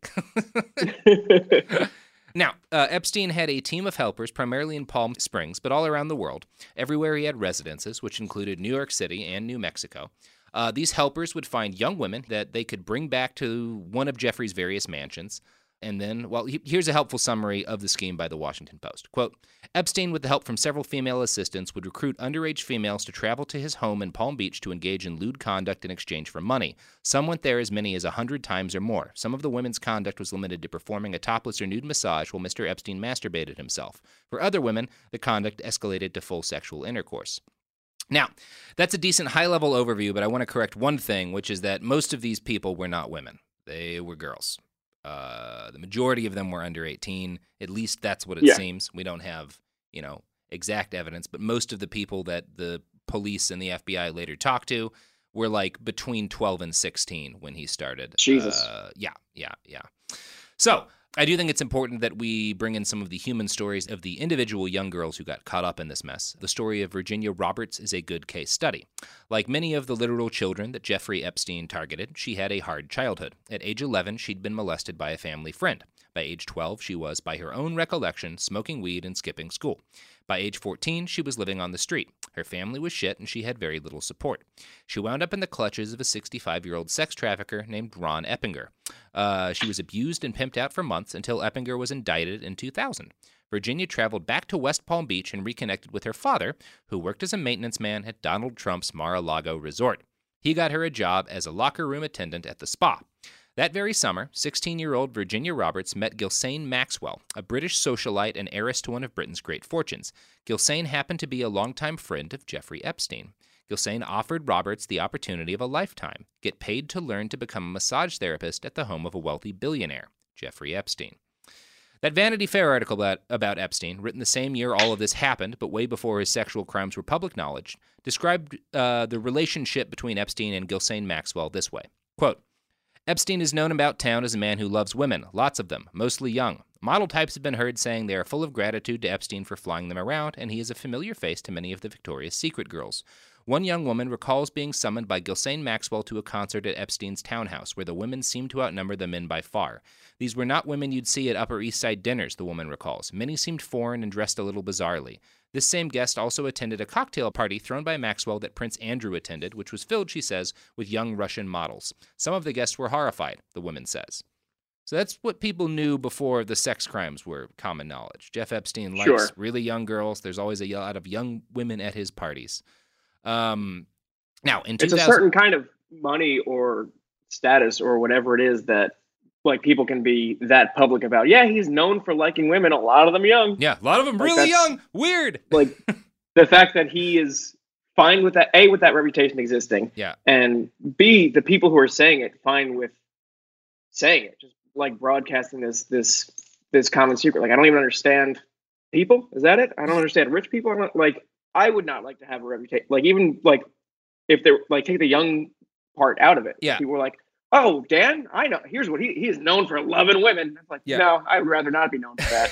Now, uh, Epstein had a team of helpers primarily in Palm Springs, but all around the world. Everywhere he had residences, which included New York City and New Mexico. Uh, these helpers would find young women that they could bring back to one of Jeffrey's various mansions. And then, well, he, here's a helpful summary of the scheme by the Washington Post. Quote, Epstein, with the help from several female assistants, would recruit underage females to travel to his home in Palm Beach to engage in lewd conduct in exchange for money. Some went there as many as a hundred times or more. Some of the women's conduct was limited to performing a topless or nude massage while Mister Epstein masturbated himself. For other women, the conduct escalated to full sexual intercourse. Now, that's a decent high-level overview, but I want to correct one thing, which is that most of these people were not women. They were girls. Uh, the majority of them were under eighteen. At least that's what it yeah. seems. We don't have, you know, exact evidence, but most of the people that the police and the F B I later talked to were like between twelve and sixteen when he started. Jesus. Uh, yeah, yeah, yeah. So I do think it's important that we bring in some of the human stories of the individual young girls who got caught up in this mess. The story of Virginia Roberts is a good case study. Like many of the literal children that Jeffrey Epstein targeted, she had a hard childhood. At age eleven, she'd been molested by a family friend. By age twelve, she was, by her own recollection, smoking weed and skipping school. By age fourteen, she was living on the street. Her family was shit, and she had very little support. She wound up in the clutches of a sixty-five-year-old sex trafficker named Ron Eppinger. Uh, she was abused and pimped out for months until Eppinger was indicted in two thousand. Virginia traveled back to West Palm Beach and reconnected with her father, who worked as a maintenance man at Donald Trump's Mar-a-Lago resort. He got her a job as a locker room attendant at the spa. That very summer, sixteen-year-old Virginia Roberts met Ghislaine Maxwell, a British socialite and heiress to one of Britain's great fortunes. Ghislaine happened to be a longtime friend of Jeffrey Epstein. Ghislaine offered Roberts the opportunity of a lifetime, get paid to learn to become a massage therapist at the home of a wealthy billionaire, Jeffrey Epstein. That Vanity Fair article about, about Epstein, written the same year all of this happened, but way before his sexual crimes were public knowledge, described uh, the relationship between Epstein and Ghislaine Maxwell this way. Quote, Epstein is known about town as a man who loves women, lots of them, mostly young. Model types have been heard saying they are full of gratitude to Epstein for flying them around, and he is a familiar face to many of the Victoria's Secret girls. One young woman recalls being summoned by Ghislaine Maxwell to a concert at Epstein's townhouse, where the women seemed to outnumber the men by far. These were not women you'd see at Upper East Side dinners, the woman recalls. Many seemed foreign and dressed a little bizarrely. This same guest also attended a cocktail party thrown by Maxwell that Prince Andrew attended, which was filled, she says, with young Russian models. Some of the guests were horrified, the woman says. So that's what people knew before the sex crimes were common knowledge. Jeff Epstein likes Sure. really young girls. There's always a lot of young women at his parties. Um, now, in it's a certain kind of money or status or whatever it is that like people can be that public about. Yeah, he's known for liking women. A lot of them young. Yeah, a lot of them like really young. Weird. Like the fact that he is fine with that. A, with that reputation existing. Yeah. And B, the people who are saying it fine with saying it. Just like broadcasting this this this common secret. Like I don't even understand people. Is that it? I don't understand rich people. I don't like. I would not like to have a reputation. Like even like if they're like take the young part out of it. Yeah. People were like, oh, Dan, I know. Here's what he he is known for loving women. It's like, yeah. no, I'd rather not be known for that.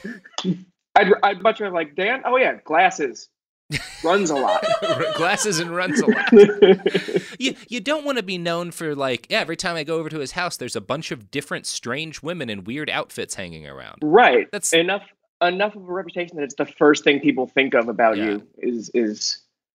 I'd I'd much rather like Dan. Oh yeah, glasses, runs a lot. Glasses and runs a lot. you you don't want to be known for like yeah. Every time I go over to his house, there's a bunch of different strange women in weird outfits hanging around. Right. That's enough enough of a reputation that it's the first thing people think of about yeah. you is is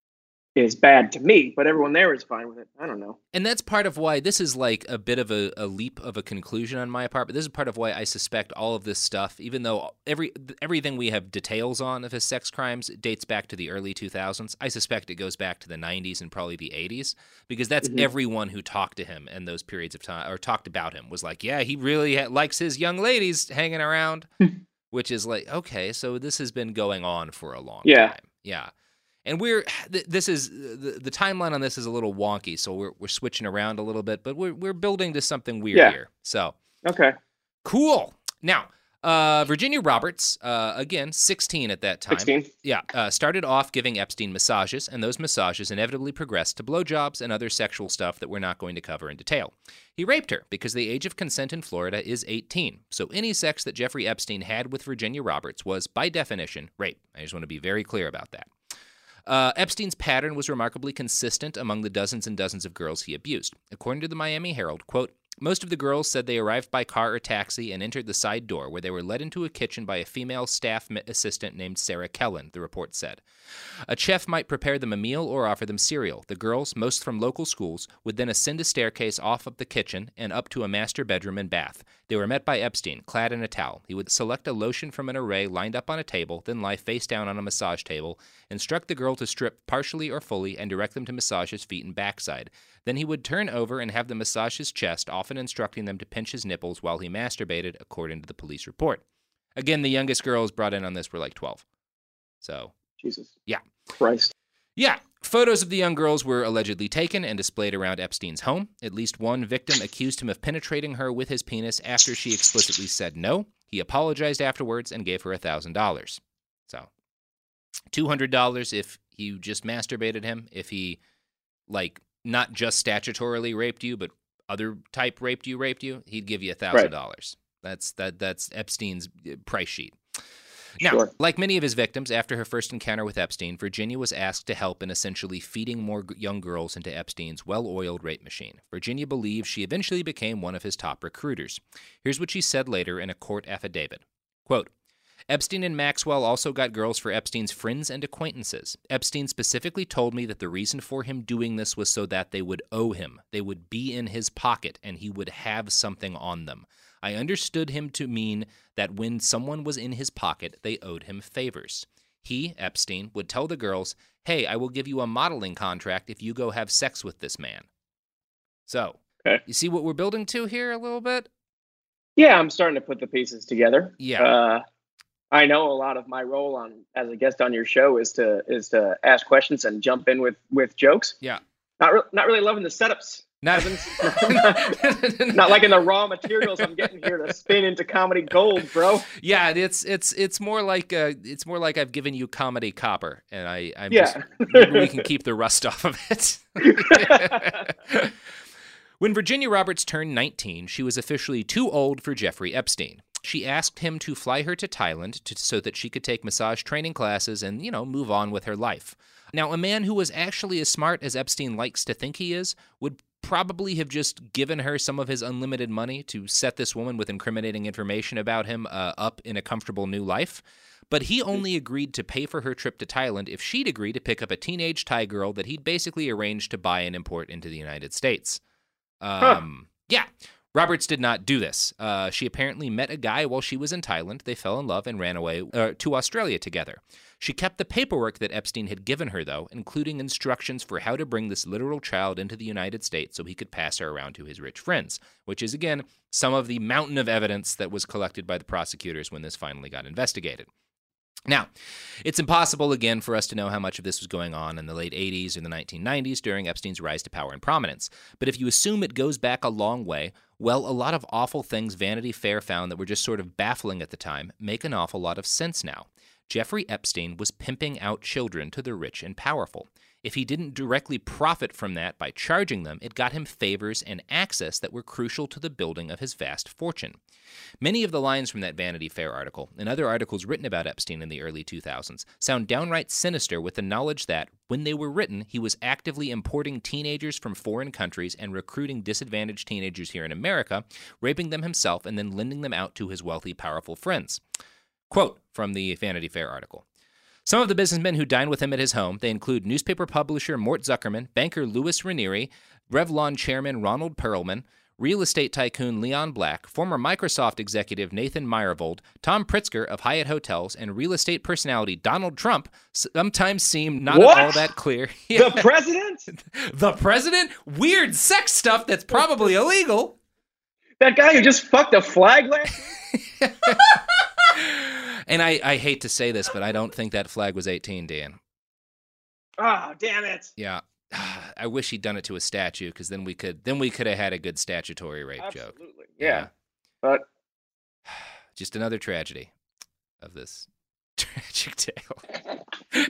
is bad to me, but everyone there is fine with it. I don't know. And that's part of why this is like a bit of a, a leap of a conclusion on my part, but this is part of why I suspect all of this stuff, even though every everything we have details on of his sex crimes dates back to the early two thousands, I suspect it goes back to the nineties and probably the eighties, because that's mm-hmm. everyone who talked to him in those periods of time, or talked about him, was like, yeah, he really ha- likes his young ladies hanging around, which is like, okay, so this has been going on for a long yeah. time. Yeah. And we're this is the, the timeline on this is a little wonky, so we're we're switching around a little bit, but we're we're building to something weird yeah. here. So okay, cool. Now, uh, Virginia Roberts, uh, again, sixteen at that time. sixteen Yeah, uh, started off giving Epstein massages, and those massages inevitably progressed to blowjobs and other sexual stuff that we're not going to cover in detail. He raped her because the age of consent in Florida is eighteen. So any sex that Jeffrey Epstein had with Virginia Roberts was, by definition, rape. I just want to be very clear about that. Uh, Epstein's pattern was remarkably consistent among the dozens and dozens of girls he abused. According to the Miami Herald, quote, most of the girls said they arrived by car or taxi and entered the side door, where they were led into a kitchen by a female staff assistant named Sarah Kellen, the report said. A chef might prepare them a meal or offer them cereal. The girls, most from local schools, would then ascend a staircase off of the kitchen and up to a master bedroom and bath. They were met by Epstein, clad in a towel. He would select a lotion from an array lined up on a table, then lie face down on a massage table, instruct the girl to strip partially or fully, and direct them to massage his feet and backside. Then he would turn over and have them massage his chest, often instructing them to pinch his nipples while he masturbated, according to the police report. Again, the youngest girls brought in on this were like twelve. So, Jesus. Yeah. Christ. Yeah. Photos of the young girls were allegedly taken and displayed around Epstein's home. At least one victim accused him of penetrating her with his penis after she explicitly said no. He apologized afterwards and gave her one thousand dollars. So, two hundred dollars if you just masturbated him, if he, like, not just statutorily raped you, but other type raped you, raped you, he'd give you one thousand dollars. Right. That's that. That's Epstein's price sheet. Now, sure. Like many of his victims, after her first encounter with Epstein, Virginia was asked to help in essentially feeding more young girls into Epstein's well-oiled rape machine. Virginia believes she eventually became one of his top recruiters. Here's what she said later in a court affidavit. Quote, Epstein and Maxwell also got girls for Epstein's friends and acquaintances. Epstein specifically told me that the reason for him doing this was so that they would owe him. They would be in his pocket, and he would have something on them. I understood him to mean that when someone was in his pocket, they owed him favors. He, Epstein, would tell the girls, hey, I will give you a modeling contract if you go have sex with this man. So, okay. You see what we're building to here a little bit? Yeah, I'm starting to put the pieces together. Yeah. Uh, I know a lot of my role on as a guest on your show is to is to ask questions and jump in with, with jokes. Yeah. Not re- not really loving the setups. Not, not liking the raw materials I'm getting here to spin into comedy gold, bro. Yeah, it's it's it's more like uh, it's more like I've given you comedy copper, and I I'm yeah. just maybe we can keep the rust off of it. When Virginia Roberts turned nineteen, she was officially too old for Jeffrey Epstein. She asked him to fly her to Thailand to, so that she could take massage training classes and, you know, move on with her life. Now, a man who was actually as smart as Epstein likes to think he is would probably have just given her some of his unlimited money to set this woman with incriminating information about him uh, up in a comfortable new life. But he only agreed to pay for her trip to Thailand if she'd agree to pick up a teenage Thai girl that he'd basically arranged to buy and import into the United States. Um, huh. Yeah. Roberts did not do this. Uh, she apparently met a guy while she was in Thailand. They fell in love and ran away uh, to Australia together. She kept the paperwork that Epstein had given her, though, including instructions for how to bring this literal child into the United States so he could pass her around to his rich friends, which is, again, some of the mountain of evidence that was collected by the prosecutors when this finally got investigated. Now, it's impossible, again, for us to know how much of this was going on in the late eighties or the nineteen nineties during Epstein's rise to power and prominence. But if you assume it goes back a long way, well, a lot of awful things Vanity Fair found that were just sort of baffling at the time make an awful lot of sense now. Jeffrey Epstein was pimping out children to the rich and powerful. If he didn't directly profit from that by charging them, it got him favors and access that were crucial to the building of his vast fortune. Many of the lines from that Vanity Fair article, and other articles written about Epstein in the early two thousands, sound downright sinister with the knowledge that, when they were written, he was actively importing teenagers from foreign countries and recruiting disadvantaged teenagers here in America, raping them himself, and then lending them out to his wealthy, powerful friends. Quote from the Vanity Fair article. Some of the businessmen who dined with him at his home, they include newspaper publisher Mort Zuckerman, banker Louis Ranieri, Revlon chairman Ronald Perelman, real estate tycoon Leon Black, former Microsoft executive Nathan Meyervold, Tom Pritzker of Hyatt Hotels, and real estate personality Donald Trump sometimes seem not What? at all that clear. Yeah. The president? The president? Weird sex stuff that's probably illegal. That guy who just fucked a flag last week? And I, I hate to say this, but I don't think that flag was eighteen, Dan. Oh, damn it. Yeah. I wish he'd done it to a statue, because then we could then we could have had a good statutory rape Absolutely. joke. Absolutely, yeah. yeah. But just another tragedy of this tragic tale.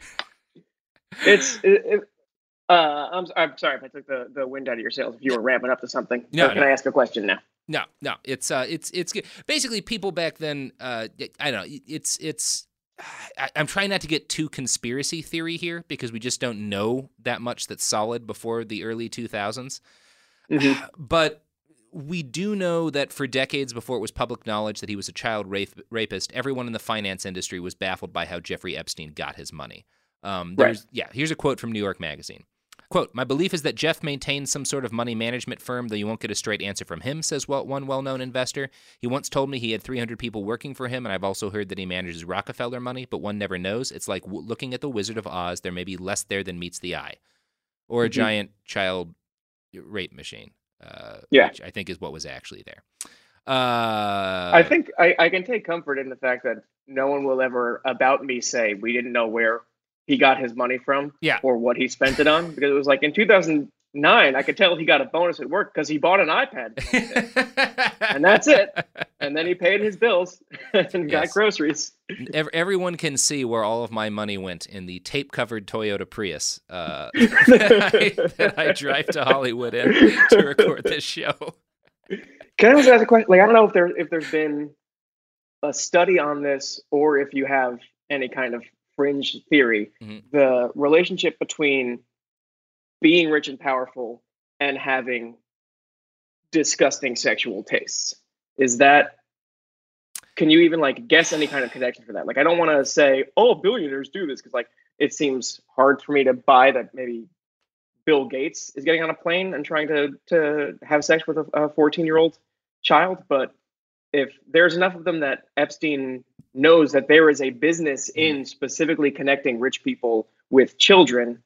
it's it, it, uh, I'm I'm sorry if I took the, the wind out of your sails. If you were ramping up to something, no, can no. I ask a question now? No, no. It's uh, it's it's basically people back then. Uh, I don't know. It's it's. I, I'm trying not to get too conspiracy theory here, because we just don't know that much that's solid before the early two thousands. Mm-hmm. But we do know that for decades before it was public knowledge that he was a child rape, rapist, everyone in the finance industry was baffled by how Jeffrey Epstein got his money. Um, there's, right. Yeah, here's a quote from New York Magazine. Quote, "My belief is that Jeff maintains some sort of money management firm, though you won't get a straight answer from him," says one well-known investor. "He once told me he had three hundred people working for him, and I've also heard that he manages Rockefeller money, but one never knows. It's like w- looking at the Wizard of Oz. There may be less there than meets the eye." Or a mm-hmm. giant child rape machine, uh, yeah. which I think is what was actually there. Uh, I think I, I can take comfort in the fact that no one will ever about me say we didn't know where he got his money from, yeah. or what he spent it on, because it was like in two thousand nine, I could tell he got a bonus at work because he bought an iPad, and that's it. And then he paid his bills and yes. got groceries. Everyone can see where all of my money went in the tape-covered Toyota Prius uh, that, I, that I drive to Hollywood in to record this show. Can I also ask a question? Like, I don't know if there if there's been a study on this, or if you have any kind of fringe theory, mm-hmm. the relationship between being rich and powerful and having disgusting sexual tastes. Is that, can you even like guess any kind of connection for that? Like, I don't want to say, oh, billionaires do this, because like it seems hard for me to buy that maybe Bill Gates is getting on a plane and trying to to have sex with a fourteen year old child. But if there's enough of them that Epstein knows that there is a business in specifically connecting rich people with children,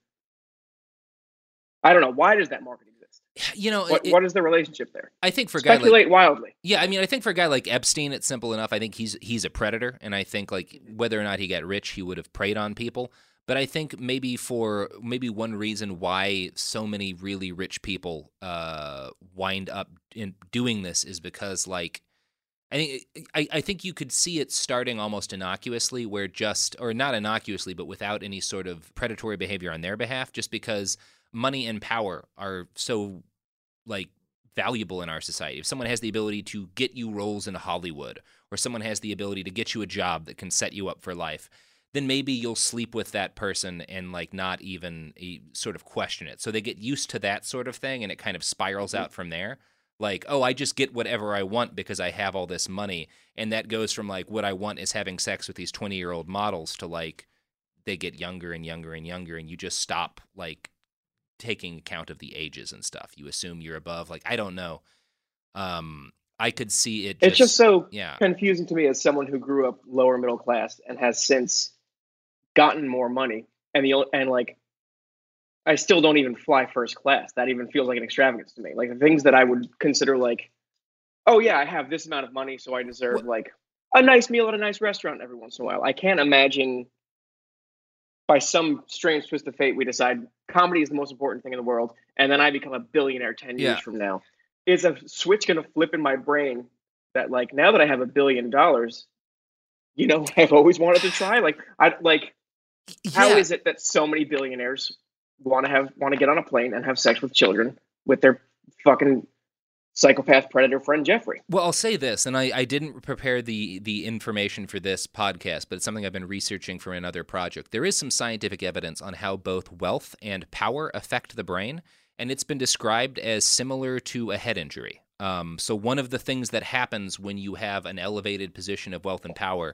I don't know, why does that market exist? You know, what, it, what is the relationship there? I think for a guy speculate like, wildly. Yeah, I mean, I think for a guy like Epstein, it's simple enough. I think he's he's a predator, and I think like whether or not he got rich, he would have preyed on people. But I think maybe for maybe one reason why so many really rich people uh, wind up in doing this is because like. I think I, I think you could see it starting almost innocuously, where just or not innocuously, but without any sort of predatory behavior on their behalf, just because money and power are so like valuable in our society. If someone has the ability to get you roles in Hollywood, or someone has the ability to get you a job that can set you up for life, then maybe you'll sleep with that person and like not even a, sort of question it. So they get used to that sort of thing, and it kind of spirals out from there. Like, oh, I just get whatever I want because I have all this money. And that goes from, like, what I want is having sex with these twenty-year-old models to, like, they get younger and younger and younger, and you just stop, like, taking account of the ages and stuff. You assume you're above. Like, I don't know. Um, I could see it just... It's just so yeah. confusing to me as someone who grew up lower middle class and has since gotten more money. And, the and like... I still don't even fly first class. That even feels like an extravagance to me. Like the things that I would consider like, oh yeah, I have this amount of money, so I deserve what? like a nice meal at a nice restaurant every once in a while. I can't imagine by some strange twist of fate, we decide comedy is the most important thing in the world. And then I become a billionaire ten yeah. years from now. Is a switch going to flip in my brain that like, now that I have a billion dollars, you know, I've always wanted to try. Like, I like, yeah. how is it that so many billionaires want to have want to get on a plane and have sex with children with their fucking psychopath predator friend Jeffrey? Well, I'll say this, and I, I didn't prepare the the information for this podcast, but it's something I've been researching for another project. There is some scientific evidence on how both wealth and power affect the brain, and it's been described as similar to a head injury. Um, so one of the things that happens when you have an elevated position of wealth and power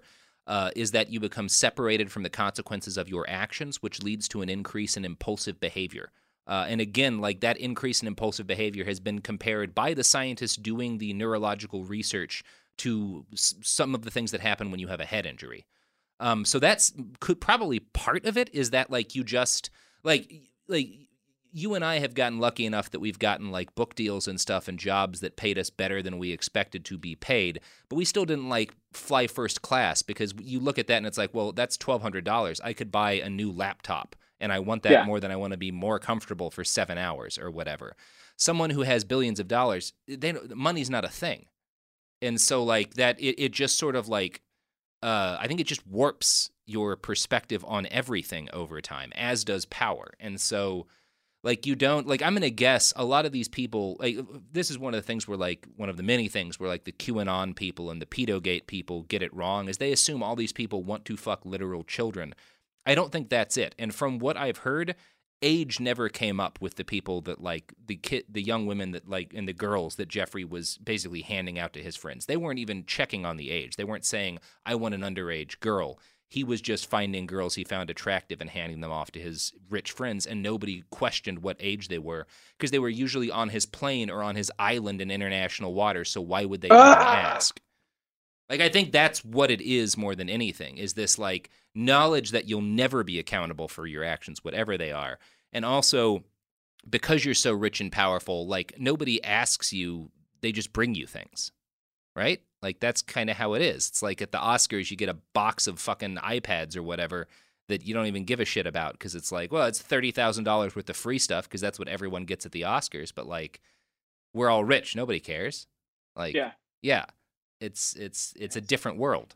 uh, is that you become separated from the consequences of your actions, which leads to an increase in impulsive behavior. Uh, and again, like that increase in impulsive behavior has been compared by the scientists doing the neurological research to s- some of the things that happen when you have a head injury. Um, so that's could probably part of it is that like you just like like you and I have gotten lucky enough that we've gotten like book deals and stuff and jobs that paid us better than we expected to be paid, but we still didn't like fly first class because you look at that and it's like, well, that's twelve hundred dollars. I could buy a new laptop. And I want that yeah. more than I want to be more comfortable for seven hours or whatever. Someone who has billions of dollars, they, money's not a thing. And so like that, it, it just sort of like, uh, I think it just warps your perspective on everything over time, as does power. And so like you don't, like I'm going to guess a lot of these people, like this is one of the things where like, one of the many things where like the QAnon people and the Pedogate people get it wrong is they assume all these people want to fuck literal children. I don't think that's it. And from what I've heard, age never came up with the people that like the kid, the young women that like, and the girls that Jeffrey was basically handing out to his friends. They weren't even checking on the age. They weren't saying, I want an underage girl. He was just finding girls he found attractive and handing them off to his rich friends, and nobody questioned what age they were because they were usually on his plane or on his island in international waters. So why would they even ask? Like, I think that's what it is more than anything, is this, like, knowledge that you'll never be accountable for your actions, whatever they are. And also, because you're so rich and powerful, like, nobody asks you, they just bring you things, right? Like, that's kind of how it is. It's like at the Oscars, you get a box of fucking iPads or whatever that you don't even give a shit about because it's like, well, it's thirty thousand dollars worth of free stuff because that's what everyone gets at the Oscars. But, like, we're all rich. Nobody cares. Like, yeah. yeah. It's it's it's a different world,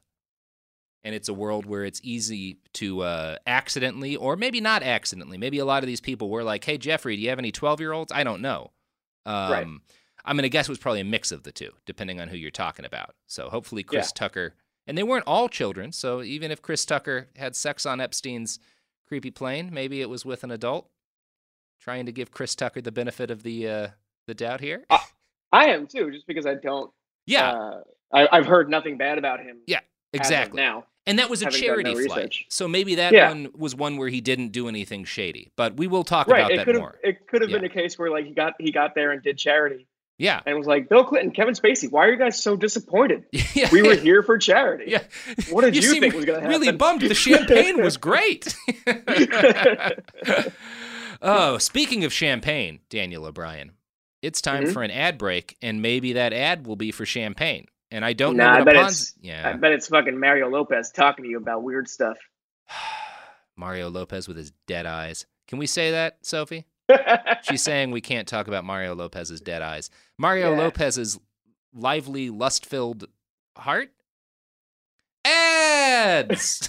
and it's a world where it's easy to uh, accidentally, or maybe not accidentally. Maybe a lot of these people were like, "Hey, Jeffrey, do you have any twelve-year-olds?" I don't know. Um, right. I'm gonna guess it was probably a mix of the two, depending on who you're talking about. So hopefully, Chris yeah. Tucker, and they weren't all children. So even if Chris Tucker had sex on Epstein's creepy plane, maybe it was with an adult. Trying to give Chris Tucker the benefit of the uh, the doubt here. Uh, I am too, just because I don't. Yeah. Uh, I, I've heard nothing bad about him. Yeah, exactly. Now, and that was a charity no flight, research. So maybe that yeah. one was one where he didn't do anything shady. But we will talk right. about it that could more. It could have yeah. been a case where like he got he got there and did charity. Yeah, and was like, Bill Clinton, Kevin Spacey, why are you guys so disappointed? yeah. We were here for charity. Yeah, what did you, you think was going to happen? Really bummed. The champagne was great. Oh, speaking of champagne, Daniel O'Brien, it's time mm-hmm. for an ad break, and maybe that ad will be for champagne. And I don't nah, know what I bet a Ponzi... it's, yeah. I bet it's fucking Mario Lopez talking to you about weird stuff. Mario Lopez with his dead eyes. Can we say that, Sophie? She's saying we can't talk about Mario Lopez's dead eyes. Mario yeah. Lopez's lively, lust-filled heart? Ads!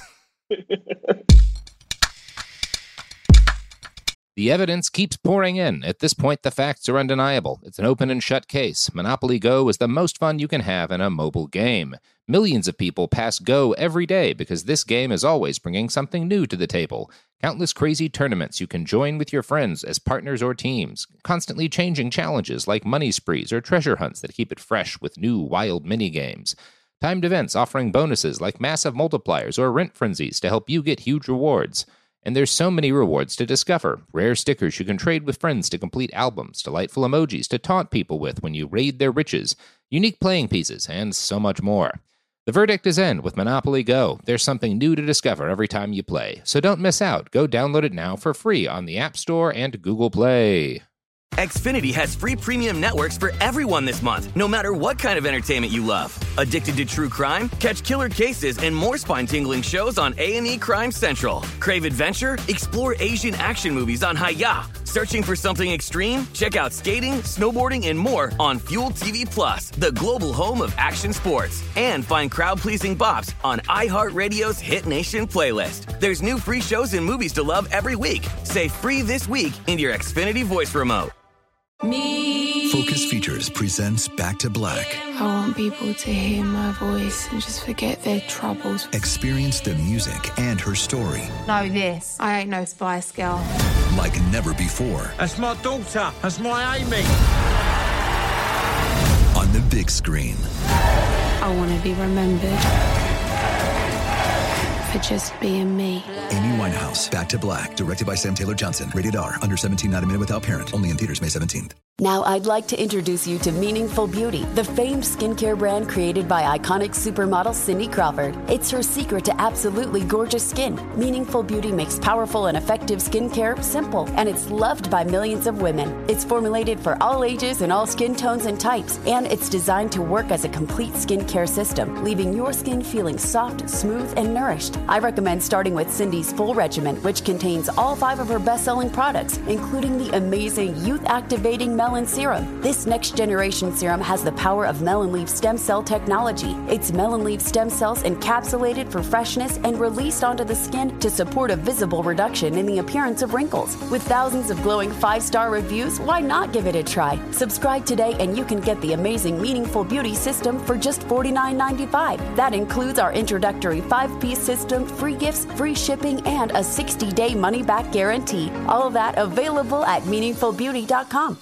The evidence keeps pouring in. At this point, the facts are undeniable. It's an open and shut case. Monopoly Go is the most fun you can have in a mobile game. Millions of people pass Go every day because this game is always bringing something new to the table. Countless crazy tournaments you can join with your friends as partners or teams. Constantly changing challenges like money sprees or treasure hunts that keep it fresh with new wild mini-games. Timed events offering bonuses like massive multipliers or rent frenzies to help you get huge rewards. And there's so many rewards to discover. Rare stickers you can trade with friends to complete albums, delightful emojis to taunt people with when you raid their riches, unique playing pieces, and so much more. The verdict is in with Monopoly Go. There's something new to discover every time you play. So don't miss out. Go download it now for free on the App Store and Google Play. Xfinity has free premium networks for everyone this month, no matter what kind of entertainment you love. Addicted to true crime? Catch killer cases and more spine-tingling shows on A and E Crime Central. Crave adventure? Explore Asian action movies on Hi-Ya. Searching for something extreme? Check out skating, snowboarding, and more on Fuel T V Plus, the global home of action sports. And find crowd-pleasing bops on iHeartRadio's Hit Nation playlist. There's new free shows and movies to love every week. Say free this week in your Xfinity voice remote. Me. Focus Features presents Back to Black. I want people to hear my voice and just forget their troubles. Experience the music and her story. Know this. I ain't no Spice Girl. Like never before. That's my daughter. That's my Amy. On the big screen. I want to be remembered. for just being me. Amy Winehouse, Back to Black, directed by Sam Taylor Johnson. Rated R, under seventeen, not a minute without parent. Only in theaters May seventeenth. Now I'd like to introduce you to Meaningful Beauty, the famed skincare brand created by iconic supermodel Cindy Crawford. It's her secret to absolutely gorgeous skin. Meaningful Beauty makes powerful and effective skincare simple, and it's loved by millions of women. It's formulated for all ages and all skin tones and types, and it's designed to work as a complete skincare system, leaving your skin feeling soft, smooth, and nourished. I recommend starting with Cindy's full regimen, which contains all five of her best-selling products, including the amazing youth-activating Melon Serum. This next-generation serum has the power of melon leaf stem cell technology. It's melon leaf stem cells encapsulated for freshness and released onto the skin to support a visible reduction in the appearance of wrinkles. With thousands of glowing five-star reviews, why not give it a try? Subscribe today and you can get the amazing Meaningful Beauty system for just forty-nine ninety-five. That includes our introductory five-piece system, free gifts, free shipping, and a sixty-day money-back guarantee. All of that available at meaningful beauty dot com.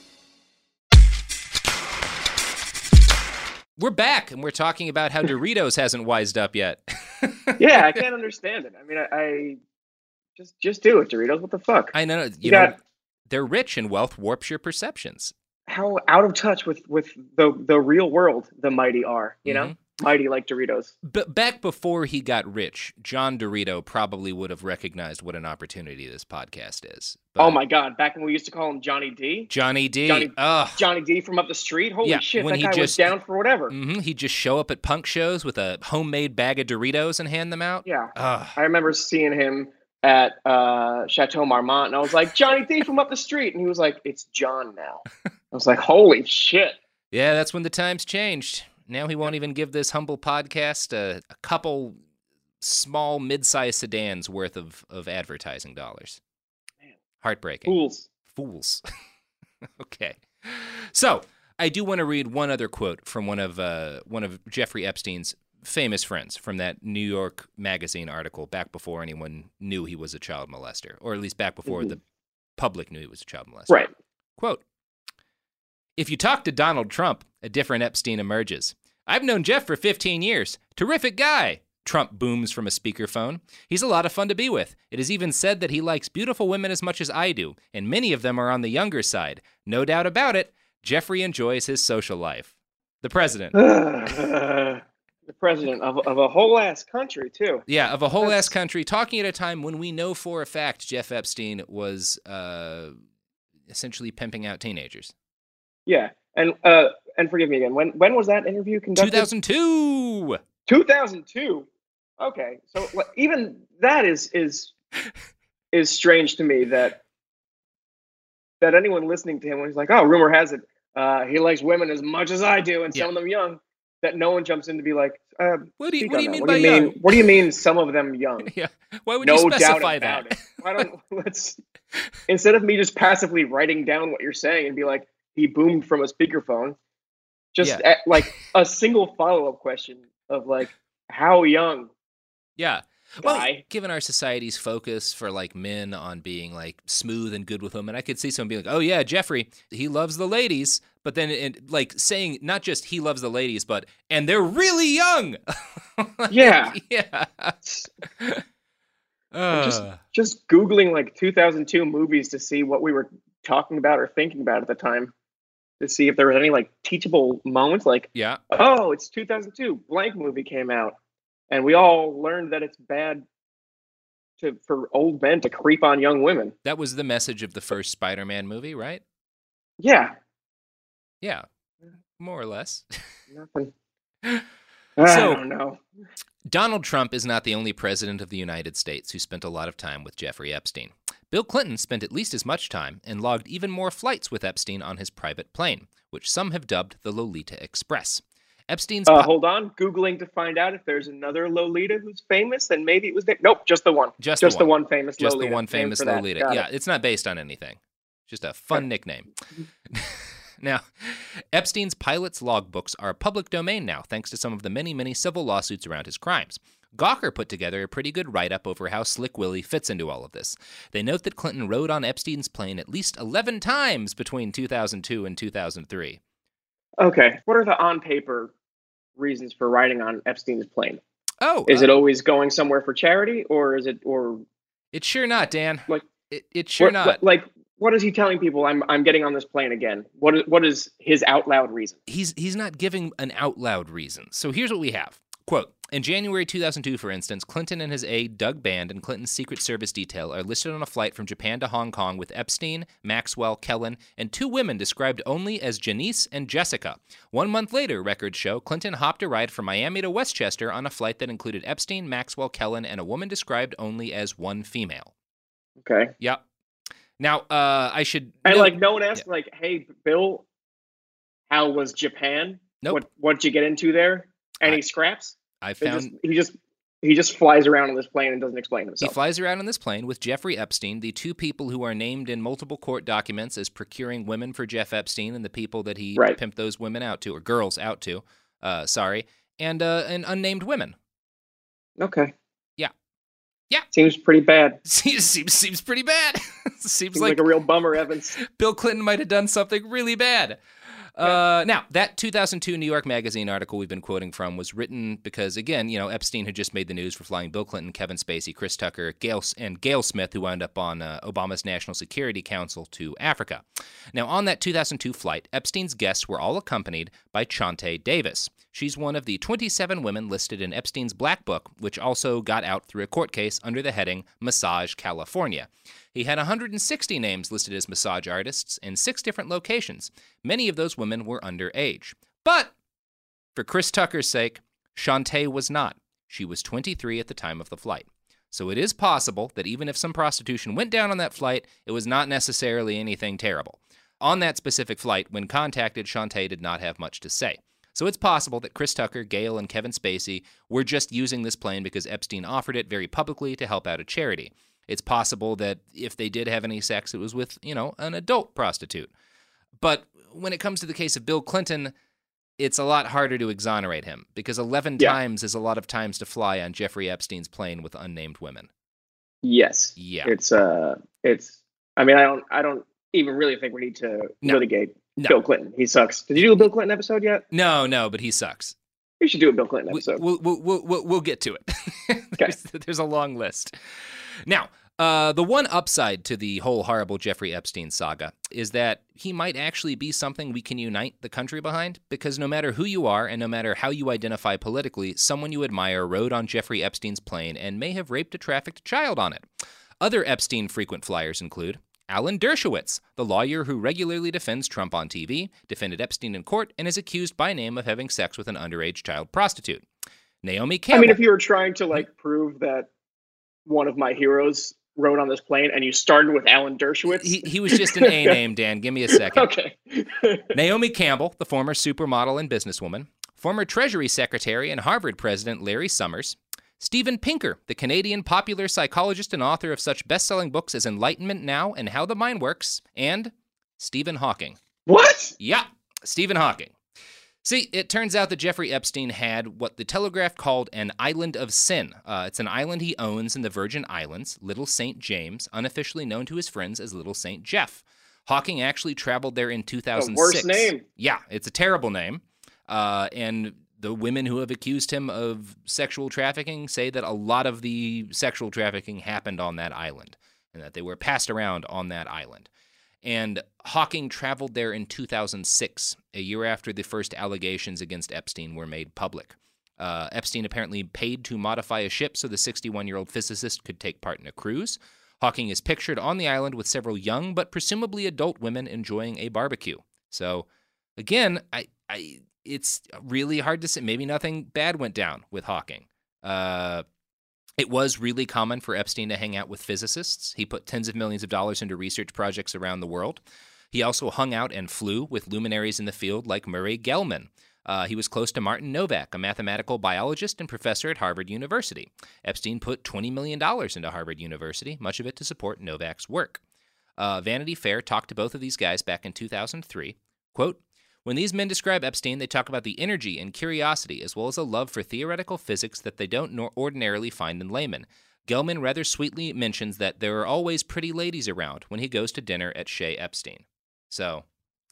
We're back, and we're talking about how Doritos hasn't wised up yet. Yeah, I can't understand it. I mean, I, I just just do it, Doritos. What the fuck? I know. You, You know, got- they're rich, and wealth warps your perceptions. How out of touch with with the the real world the mighty are, you know? Mhm. Mighty like Doritos. But back before he got rich, John Dorito probably would have recognized what an opportunity this podcast is. But Oh my God! Back when we used to call him Johnny D. Johnny D. Johnny, Ugh. Johnny D from up the street. Holy Yeah, shit! when That he guy was just- down for whatever. hmm He'd just show up at punk shows with a homemade bag of Doritos and hand them out. Yeah. Ugh. I remember seeing him at uh, Chateau Marmont, and I was like, Johnny D from up the street, and he was like, it's John now. I was like, holy shit! Yeah, that's when the times changed. Now he won't even give this humble podcast a, a couple small, mid-sized sedans worth of, of advertising dollars. Man. Heartbreaking. Fools. Fools. Okay. So, I do want to read one other quote from one of uh, one of Jeffrey Epstein's famous friends from that New York Magazine article back before anyone knew he was a child molester, or at least back before Mhm. the public knew he was a child molester. Right. Quote, "If you talk to Donald Trump, a different Epstein emerges. I've known Jeff for fifteen years. Terrific guy." Trump booms from a speakerphone. "He's a lot of fun to be with. It is even said that he likes beautiful women as much as I do, and many of them are on the younger side. No doubt about it, Jeffrey enjoys his social life." The president. the president of, of a whole ass country, too. Yeah, of a whole That's- ass country, talking at a time when we know for a fact Jeff Epstein was uh, essentially pimping out teenagers. Yeah. And uh, and forgive me again. When when was that interview conducted? two thousand two. two thousand two. Okay, so like, even that is is is strange to me that that anyone listening to him when he's like, "Oh, rumor has it uh, he likes women as much as I do, and Yeah. some of them young," that no one jumps in to be like, uh, What do you, speak what on do you that. mean what by do you mean? young? What do you mean? Some of them young? Yeah. Why would No you doubt specify about that? it. Why don't let's instead of me just passively writing down what you're saying and be like, he boomed from a speakerphone, just Yeah. at, like a single follow up question of like, how young? Yeah. Well, Guy. given our society's focus for like men on being like smooth and good with women, I could see someone being like, "Oh yeah, Jeffrey, he loves the ladies," but then it, like saying not just he loves the ladies, but and they're really young. Yeah. Yeah. just Uh, just googling like two thousand two movies to see what we were talking about or thinking about at the time, to see if there was any like teachable moments. Like, yeah. oh, it's two thousand two, blank movie came out, and we all learned that it's bad to for old men to creep on young women. That was the message of the first Spider-Man movie, right? Yeah, Yeah. More or less. nothing. So- I don't know. Donald Trump is not the only president of the United States who spent a lot of time with Jeffrey Epstein. Bill Clinton spent at least as much time and logged even more flights with Epstein on his private plane, which some have dubbed the Lolita Express. Epstein's Uh, po- hold on, googling to find out if there's another Lolita who's famous, and maybe it was there. Nope, just the one. Just just the the one. one famous just Lolita. the one Name famous for that. Lolita. Got Yeah, it. it's not based on anything. Just a fun nickname. Now, Epstein's pilot's logbooks are public domain now, thanks to some of the many, many civil lawsuits around his crimes. Gawker put together a pretty good write-up over how Slick Willie fits into all of this. They note that Clinton rode on Epstein's plane at least eleven times between two thousand two and two thousand three. Okay, what are the on paper reasons for riding on Epstein's plane? Oh, is uh, it always going somewhere for charity, or is it or? It's sure not, Dan. Like it, it's sure what, not. What, like what is he telling people? I'm I'm getting on this plane again. What is what is his out loud reason? He's he's not giving an out loud reason. So here's what we have. Quote, in January two thousand two, for instance, Clinton and his aide, Doug Band, and Clinton's Secret Service detail are listed on a flight from Japan to Hong Kong with Epstein, Maxwell, Kellen, and two women described only as Janice and Jessica. One month later, records show, Clinton hopped a ride from Miami to Westchester on a flight that included Epstein, Maxwell, Kellen, and a woman described only as one female. Okay. Yep. Now, uh, I should... And, note, like, no one asked, yeah. like, hey, Bill, how was Japan? Nope. What, what'd you get into there? Any I, scraps? I They found... Just, he just he just flies around on this plane and doesn't explain himself. He flies around on this plane with Jeffrey Epstein, the two people who are named in multiple court documents as procuring women for Jeff Epstein and the people that he right. pimped those women out to, or girls out to, uh, sorry, and, uh, and unnamed women. Okay. Yeah. Yeah. Seems pretty bad. Seems, seems, seems pretty bad. seems Seems like, like a real bummer, Evans. Bill Clinton might have done something really bad. Uh, now, that two thousand two New York Magazine article we've been quoting from was written because, again, you know, Epstein had just made the news for flying Bill Clinton, Kevin Spacey, Chris Tucker, Gail, and Gail Smith, who wound up on uh, Obama's National Security Council, to Africa. Now, on that two thousand two flight, Epstein's guests were all accompanied by Chante Davis. She's one of the twenty-seven women listed in Epstein's Black Book, which also got out through a court case under the heading Massage California. He had one hundred sixty names listed as massage artists in six different locations. Many of those women were underage. But, for Chris Tucker's sake, Chante was not. She was twenty-three at the time of the flight. So it is possible that even if some prostitution went down on that flight, it was not necessarily anything terrible. On that specific flight, when contacted, Chante did not have much to say. So it's possible that Chris Tucker, Gail, and Kevin Spacey were just using this plane because Epstein offered it very publicly to help out a charity. It's possible that if they did have any sex, it was with, you know, an adult prostitute. But when it comes to the case of Bill Clinton, it's a lot harder to exonerate him because eleven yeah. times is a lot of times to fly on Jeffrey Epstein's plane with unnamed women. Yes. Yeah. It's, uh, it's, I mean, I don't, I don't even really think we need to no. litigate No. Bill Clinton. He sucks. Did you do a Bill Clinton episode yet? No, no, but he sucks. You should do a Bill Clinton episode. We'll, we'll, we'll, we'll, we'll get to it. there's, okay. there's a long list. Now, uh, the one upside to the whole horrible Jeffrey Epstein saga is that he might actually be something we can unite the country behind, because no matter who you are and no matter how you identify politically, someone you admire rode on Jeffrey Epstein's plane and may have raped a trafficked child on it. Other Epstein frequent flyers include Alan Dershowitz, the lawyer who regularly defends Trump on T V, defended Epstein in court, and is accused by name of having sex with an underage child prostitute. Naomi Campbell. I mean, if you were trying to, like, prove that one of my heroes rode on this plane and you started with Alan Dershowitz. He, he was just an A name, Dan. Give me a second. Okay. Naomi Campbell, the former supermodel and businesswoman. Former Treasury Secretary and Harvard President Larry Summers. Steven Pinker, the Canadian popular psychologist and author of such best-selling books as Enlightenment Now and How the Mind Works. And Stephen Hawking. What? Yeah, Stephen Hawking. See, it turns out that Jeffrey Epstein had what the Telegraph called an island of sin. Uh, it's an island he owns in the Virgin Islands, Little Saint James, unofficially known to his friends as Little Saint Jeff. Hawking actually traveled there in two thousand six. The worst name. Yeah, it's a terrible name. Uh, and the women who have accused him of sexual trafficking say that a lot of the sexual trafficking happened on that island and that they were passed around on that island. And Hawking traveled there in two thousand six, a year after the first allegations against Epstein were made public. Uh, Epstein apparently paid to modify a ship so the sixty-one-year-old physicist could take part in a cruise. Hawking is pictured on the island with several young but presumably adult women enjoying a barbecue. So, again, I, I, it's really hard to say. Maybe nothing bad went down with Hawking. Uh, It was really common for Epstein to hang out with physicists. He put tens of millions of dollars into research projects around the world. He also hung out and flew with luminaries in the field like Murray Gell-Mann. Uh, he was close to Martin Novak, a mathematical biologist and professor at Harvard University. Epstein put twenty million dollars into Harvard University, much of it to support Novak's work. Uh, Vanity Fair talked to both of these guys back in two thousand three. Quote, "When these men describe Epstein, they talk about the energy and curiosity, as well as a love for theoretical physics that they don't nor ordinarily find in laymen. Gell-Mann rather sweetly mentions that there are always pretty ladies around when he goes to dinner at Shea Epstein." So,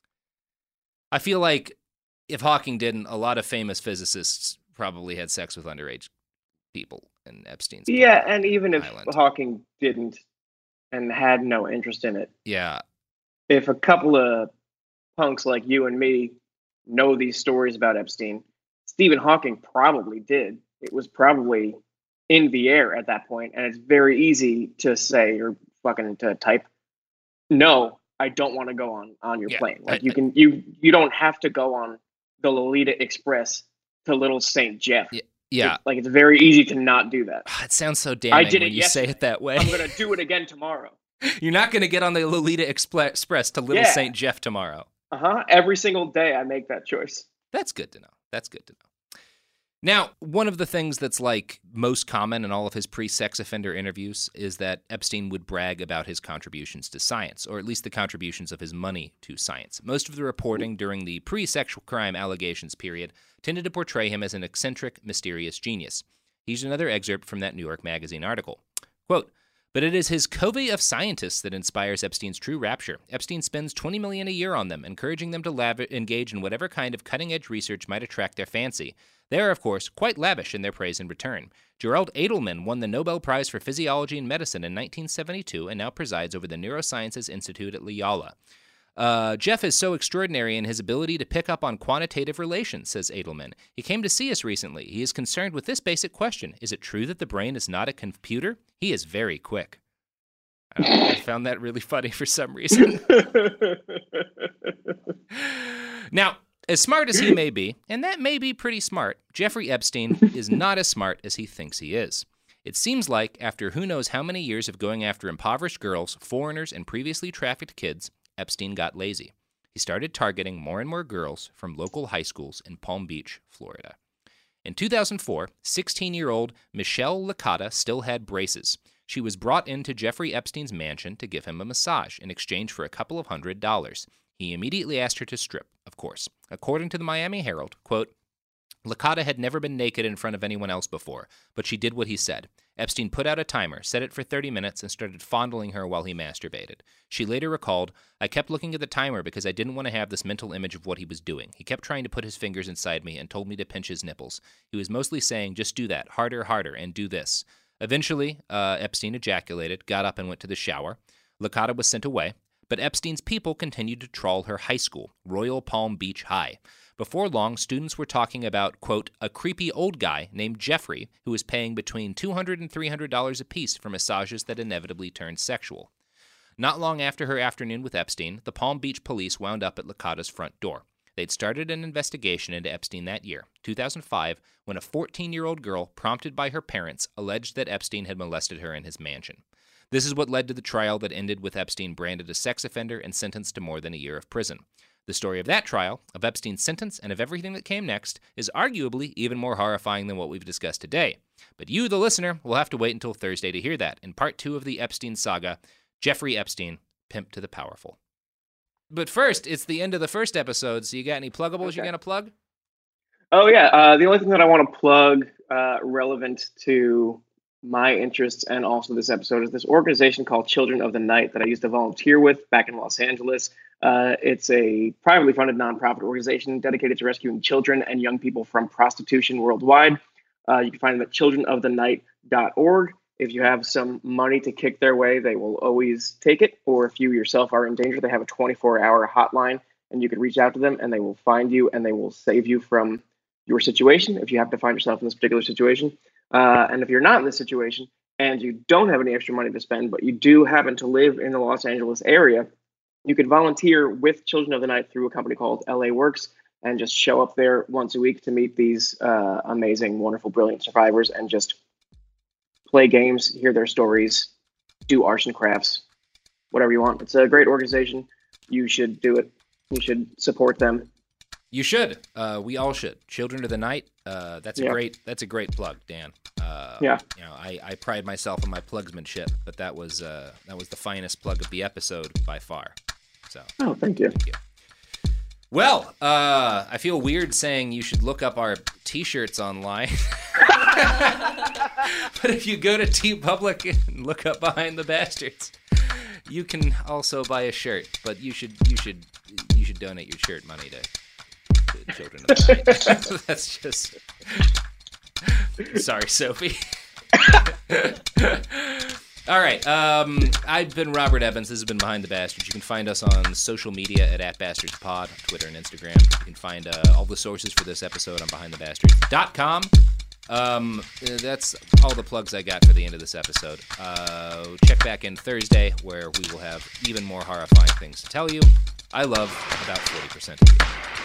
I feel like if Hawking didn't, a lot of famous physicists probably had sex with underage people in Epstein's Yeah, and even if island. Hawking didn't and had no interest in it, yeah, if a couple of punks like you and me know these stories about Epstein, Stephen Hawking probably did. It was probably in the air at that point, and it's very easy to say or fucking to type, no, I don't want to go on on your Yeah, plane. Like I- you can you you don't have to go on the Lolita Express to Little Saint Jeff. Yeah, yeah. It- like it's very easy to not do that. It sounds so damning did it when you say yesterday. it that way. I'm gonna do it again tomorrow. You're not going to get on the Lolita Expre- Express to Little Yeah. Saint Jeff tomorrow. Uh huh. Every single day I make that choice. That's good to know. That's good to know. Now, one of the things that's like most common in all of his pre-sex offender interviews is that Epstein would brag about his contributions to science, or at least the contributions of his money to science. Most of the reporting during the pre-sexual crime allegations period tended to portray him as an eccentric, mysterious genius. Here's another excerpt from that New York Magazine article. Quote, but it is his covey of scientists that inspires Epstein's true rapture. Epstein spends twenty million dollars a year on them, encouraging them to lav- engage in whatever kind of cutting-edge research might attract their fancy. They are, of course, quite lavish in their praise in return. Gerald Edelman won the Nobel Prize for Physiology and Medicine in nineteen seventy-two and now presides over the Neurosciences Institute at Loyola. Uh, Jeff is so extraordinary in his ability to pick up on quantitative relations, says Edelman. He came to see us recently. He is concerned with this basic question. Is it true that the brain is not a computer? He is very quick. I, don't know, I found that really funny for some reason. Now, as smart as he may be, and that may be pretty smart, Jeffrey Epstein is not as smart as he thinks he is. It seems like, after who knows how many years of going after impoverished girls, foreigners, and previously trafficked kids, Epstein got lazy. He started targeting more and more girls from local high schools in Palm Beach, Florida. In two thousand four, sixteen-year-old Michelle Licata still had braces. She was brought into Jeffrey Epstein's mansion to give him a massage in exchange for a couple of hundred dollars. He immediately asked her to strip, of course. According to the Miami Herald, quote, Licata had never been naked in front of anyone else before, but she did what he said. Epstein put out a timer, set it for thirty minutes, and started fondling her while he masturbated. She later recalled, I kept looking at the timer because I didn't want to have this mental image of what he was doing. He kept trying to put his fingers inside me and told me to pinch his nipples. He was mostly saying, just do that, harder, harder, and do this. Eventually, uh, Epstein ejaculated, got up and went to the shower. Licata was sent away, but Epstein's people continued to trawl her high school, Royal Palm Beach High. Before long, students were talking about, quote, a creepy old guy named Jeffrey who was paying between two hundred dollars and three hundred dollars apiece for massages that inevitably turned sexual. Not long after her afternoon with Epstein, the Palm Beach police wound up at Licata's front door. They'd started an investigation into Epstein that year, two thousand five, when a fourteen-year-old girl, prompted by her parents, alleged that Epstein had molested her in his mansion. This is what led to the trial that ended with Epstein branded a sex offender and sentenced to more than a year of prison. The story of that trial, of Epstein's sentence, and of everything that came next is arguably even more horrifying than what we've discussed today. But you, the listener, will have to wait until Thursday to hear that in part two of the Epstein saga, Jeffrey Epstein, Pimp to the Powerful. But first, it's the end of the first episode, so you got any pluggables okay. you're going to plug? Oh, yeah. Uh, the only thing that I want to plug uh, relevant to my interests and also this episode is this organization called Children of the Night that I used to volunteer with back in Los Angeles. Uh, it's a privately funded nonprofit organization dedicated to rescuing children and young people from prostitution worldwide. Uh, you can find them at children of the night dot org. If you have some money to kick their way, they will always take it. Or if you yourself are in danger, they have a twenty-four hour hotline, and you can reach out to them, and they will find you, and they will save you from your situation if you have to find yourself in this particular situation. Uh, and if you're not in this situation, and you don't have any extra money to spend, but you do happen to live in the Los Angeles area, you could volunteer with Children of the Night through a company called L A Works and just show up there once a week to meet these uh, amazing, wonderful, brilliant survivors and just play games, hear their stories, do arts and crafts, whatever you want. It's a great organization. You should do it. You should support them. You should. Uh, we all should. Children of the Night. Uh, that's a yeah. great. That's a great plug, Dan. Uh, yeah. You know, I, I pride myself on my plugsmanship, but that was uh, that was the finest plug of the episode by far. So. Oh, thank you. Thank you. Well, uh, I feel weird saying you should look up our T-shirts online, but if you go to TeePublic and look up Behind the Bastards, you can also buy a shirt. But you should you should you should donate your shirt money to. Children of the Night. That's just Sorry, Sophie. All right. Um, I've been Robert Evans. This has been Behind the Bastards. You can find us on social media at, at BastardsPod, Twitter and Instagram. You can find uh, all the sources for this episode on behind the bastards dot com. Um, that's all the plugs I got for the end of this episode. Uh, check back in Thursday, where we will have even more horrifying things to tell you. I love about forty percent of you.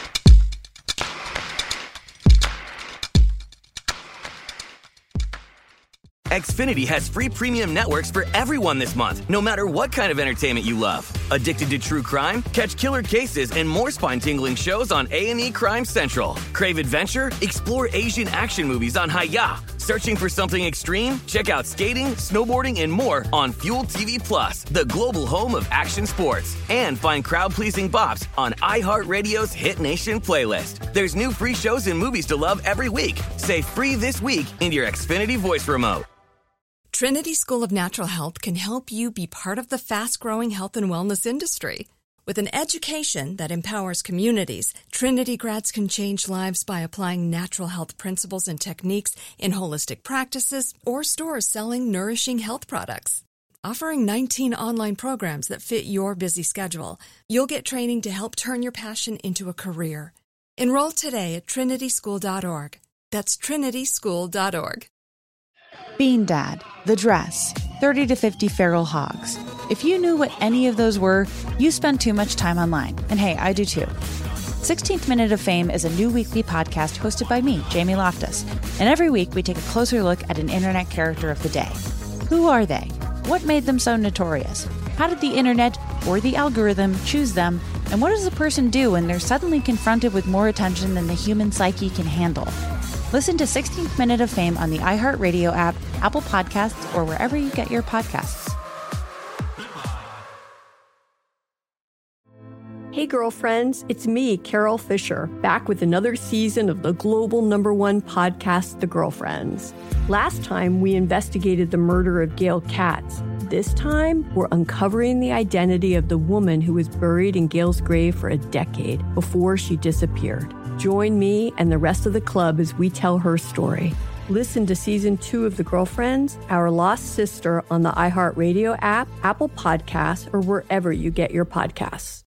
Xfinity has free premium networks for everyone this month, no matter what kind of entertainment you love. Addicted to true crime? Catch killer cases and more spine-tingling shows on A and E Crime Central. Crave adventure? Explore Asian action movies on Hi-Ya. Searching for something extreme? Check out skating, snowboarding, and more on Fuel T V Plus, the global home of action sports. And find crowd-pleasing bops on iHeartRadio's Hit Nation playlist. There's new free shows and movies to love every week. Say free this week in your Xfinity voice remote. Trinity School of Natural Health can help you be part of the fast-growing health and wellness industry. With an education that empowers communities, Trinity grads can change lives by applying natural health principles and techniques in holistic practices or stores selling nourishing health products. Offering nineteen online programs that fit your busy schedule, you'll get training to help turn your passion into a career. Enroll today at trinity school dot org. That's trinity school dot org. Bean Dad, The Dress, thirty to fifty Feral Hogs. If you knew what any of those were, you spend too much time online. And hey, I do too. sixteenth Minute of Fame is a new weekly podcast hosted by me, Jamie Loftus. And every week we take a closer look at an internet character of the day. Who are they? What made them so notorious? How did the internet, or the algorithm, choose them? And what does a person do when they're suddenly confronted with more attention than the human psyche can handle? Listen to sixteenth Minute of Fame on the iHeartRadio app, Apple Podcasts, or wherever you get your podcasts. Hey girlfriends, it's me, Carol Fisher, back with another season of the global number one podcast, The Girlfriends. Last time, we investigated the murder of Gail Katz. This time, we're uncovering the identity of the woman who was buried in Gail's grave for a decade before she disappeared. Join me and the rest of the club as we tell her story. Listen to season two of The Girlfriends, Our Lost Sister on the iHeartRadio app, Apple Podcasts, or wherever you get your podcasts.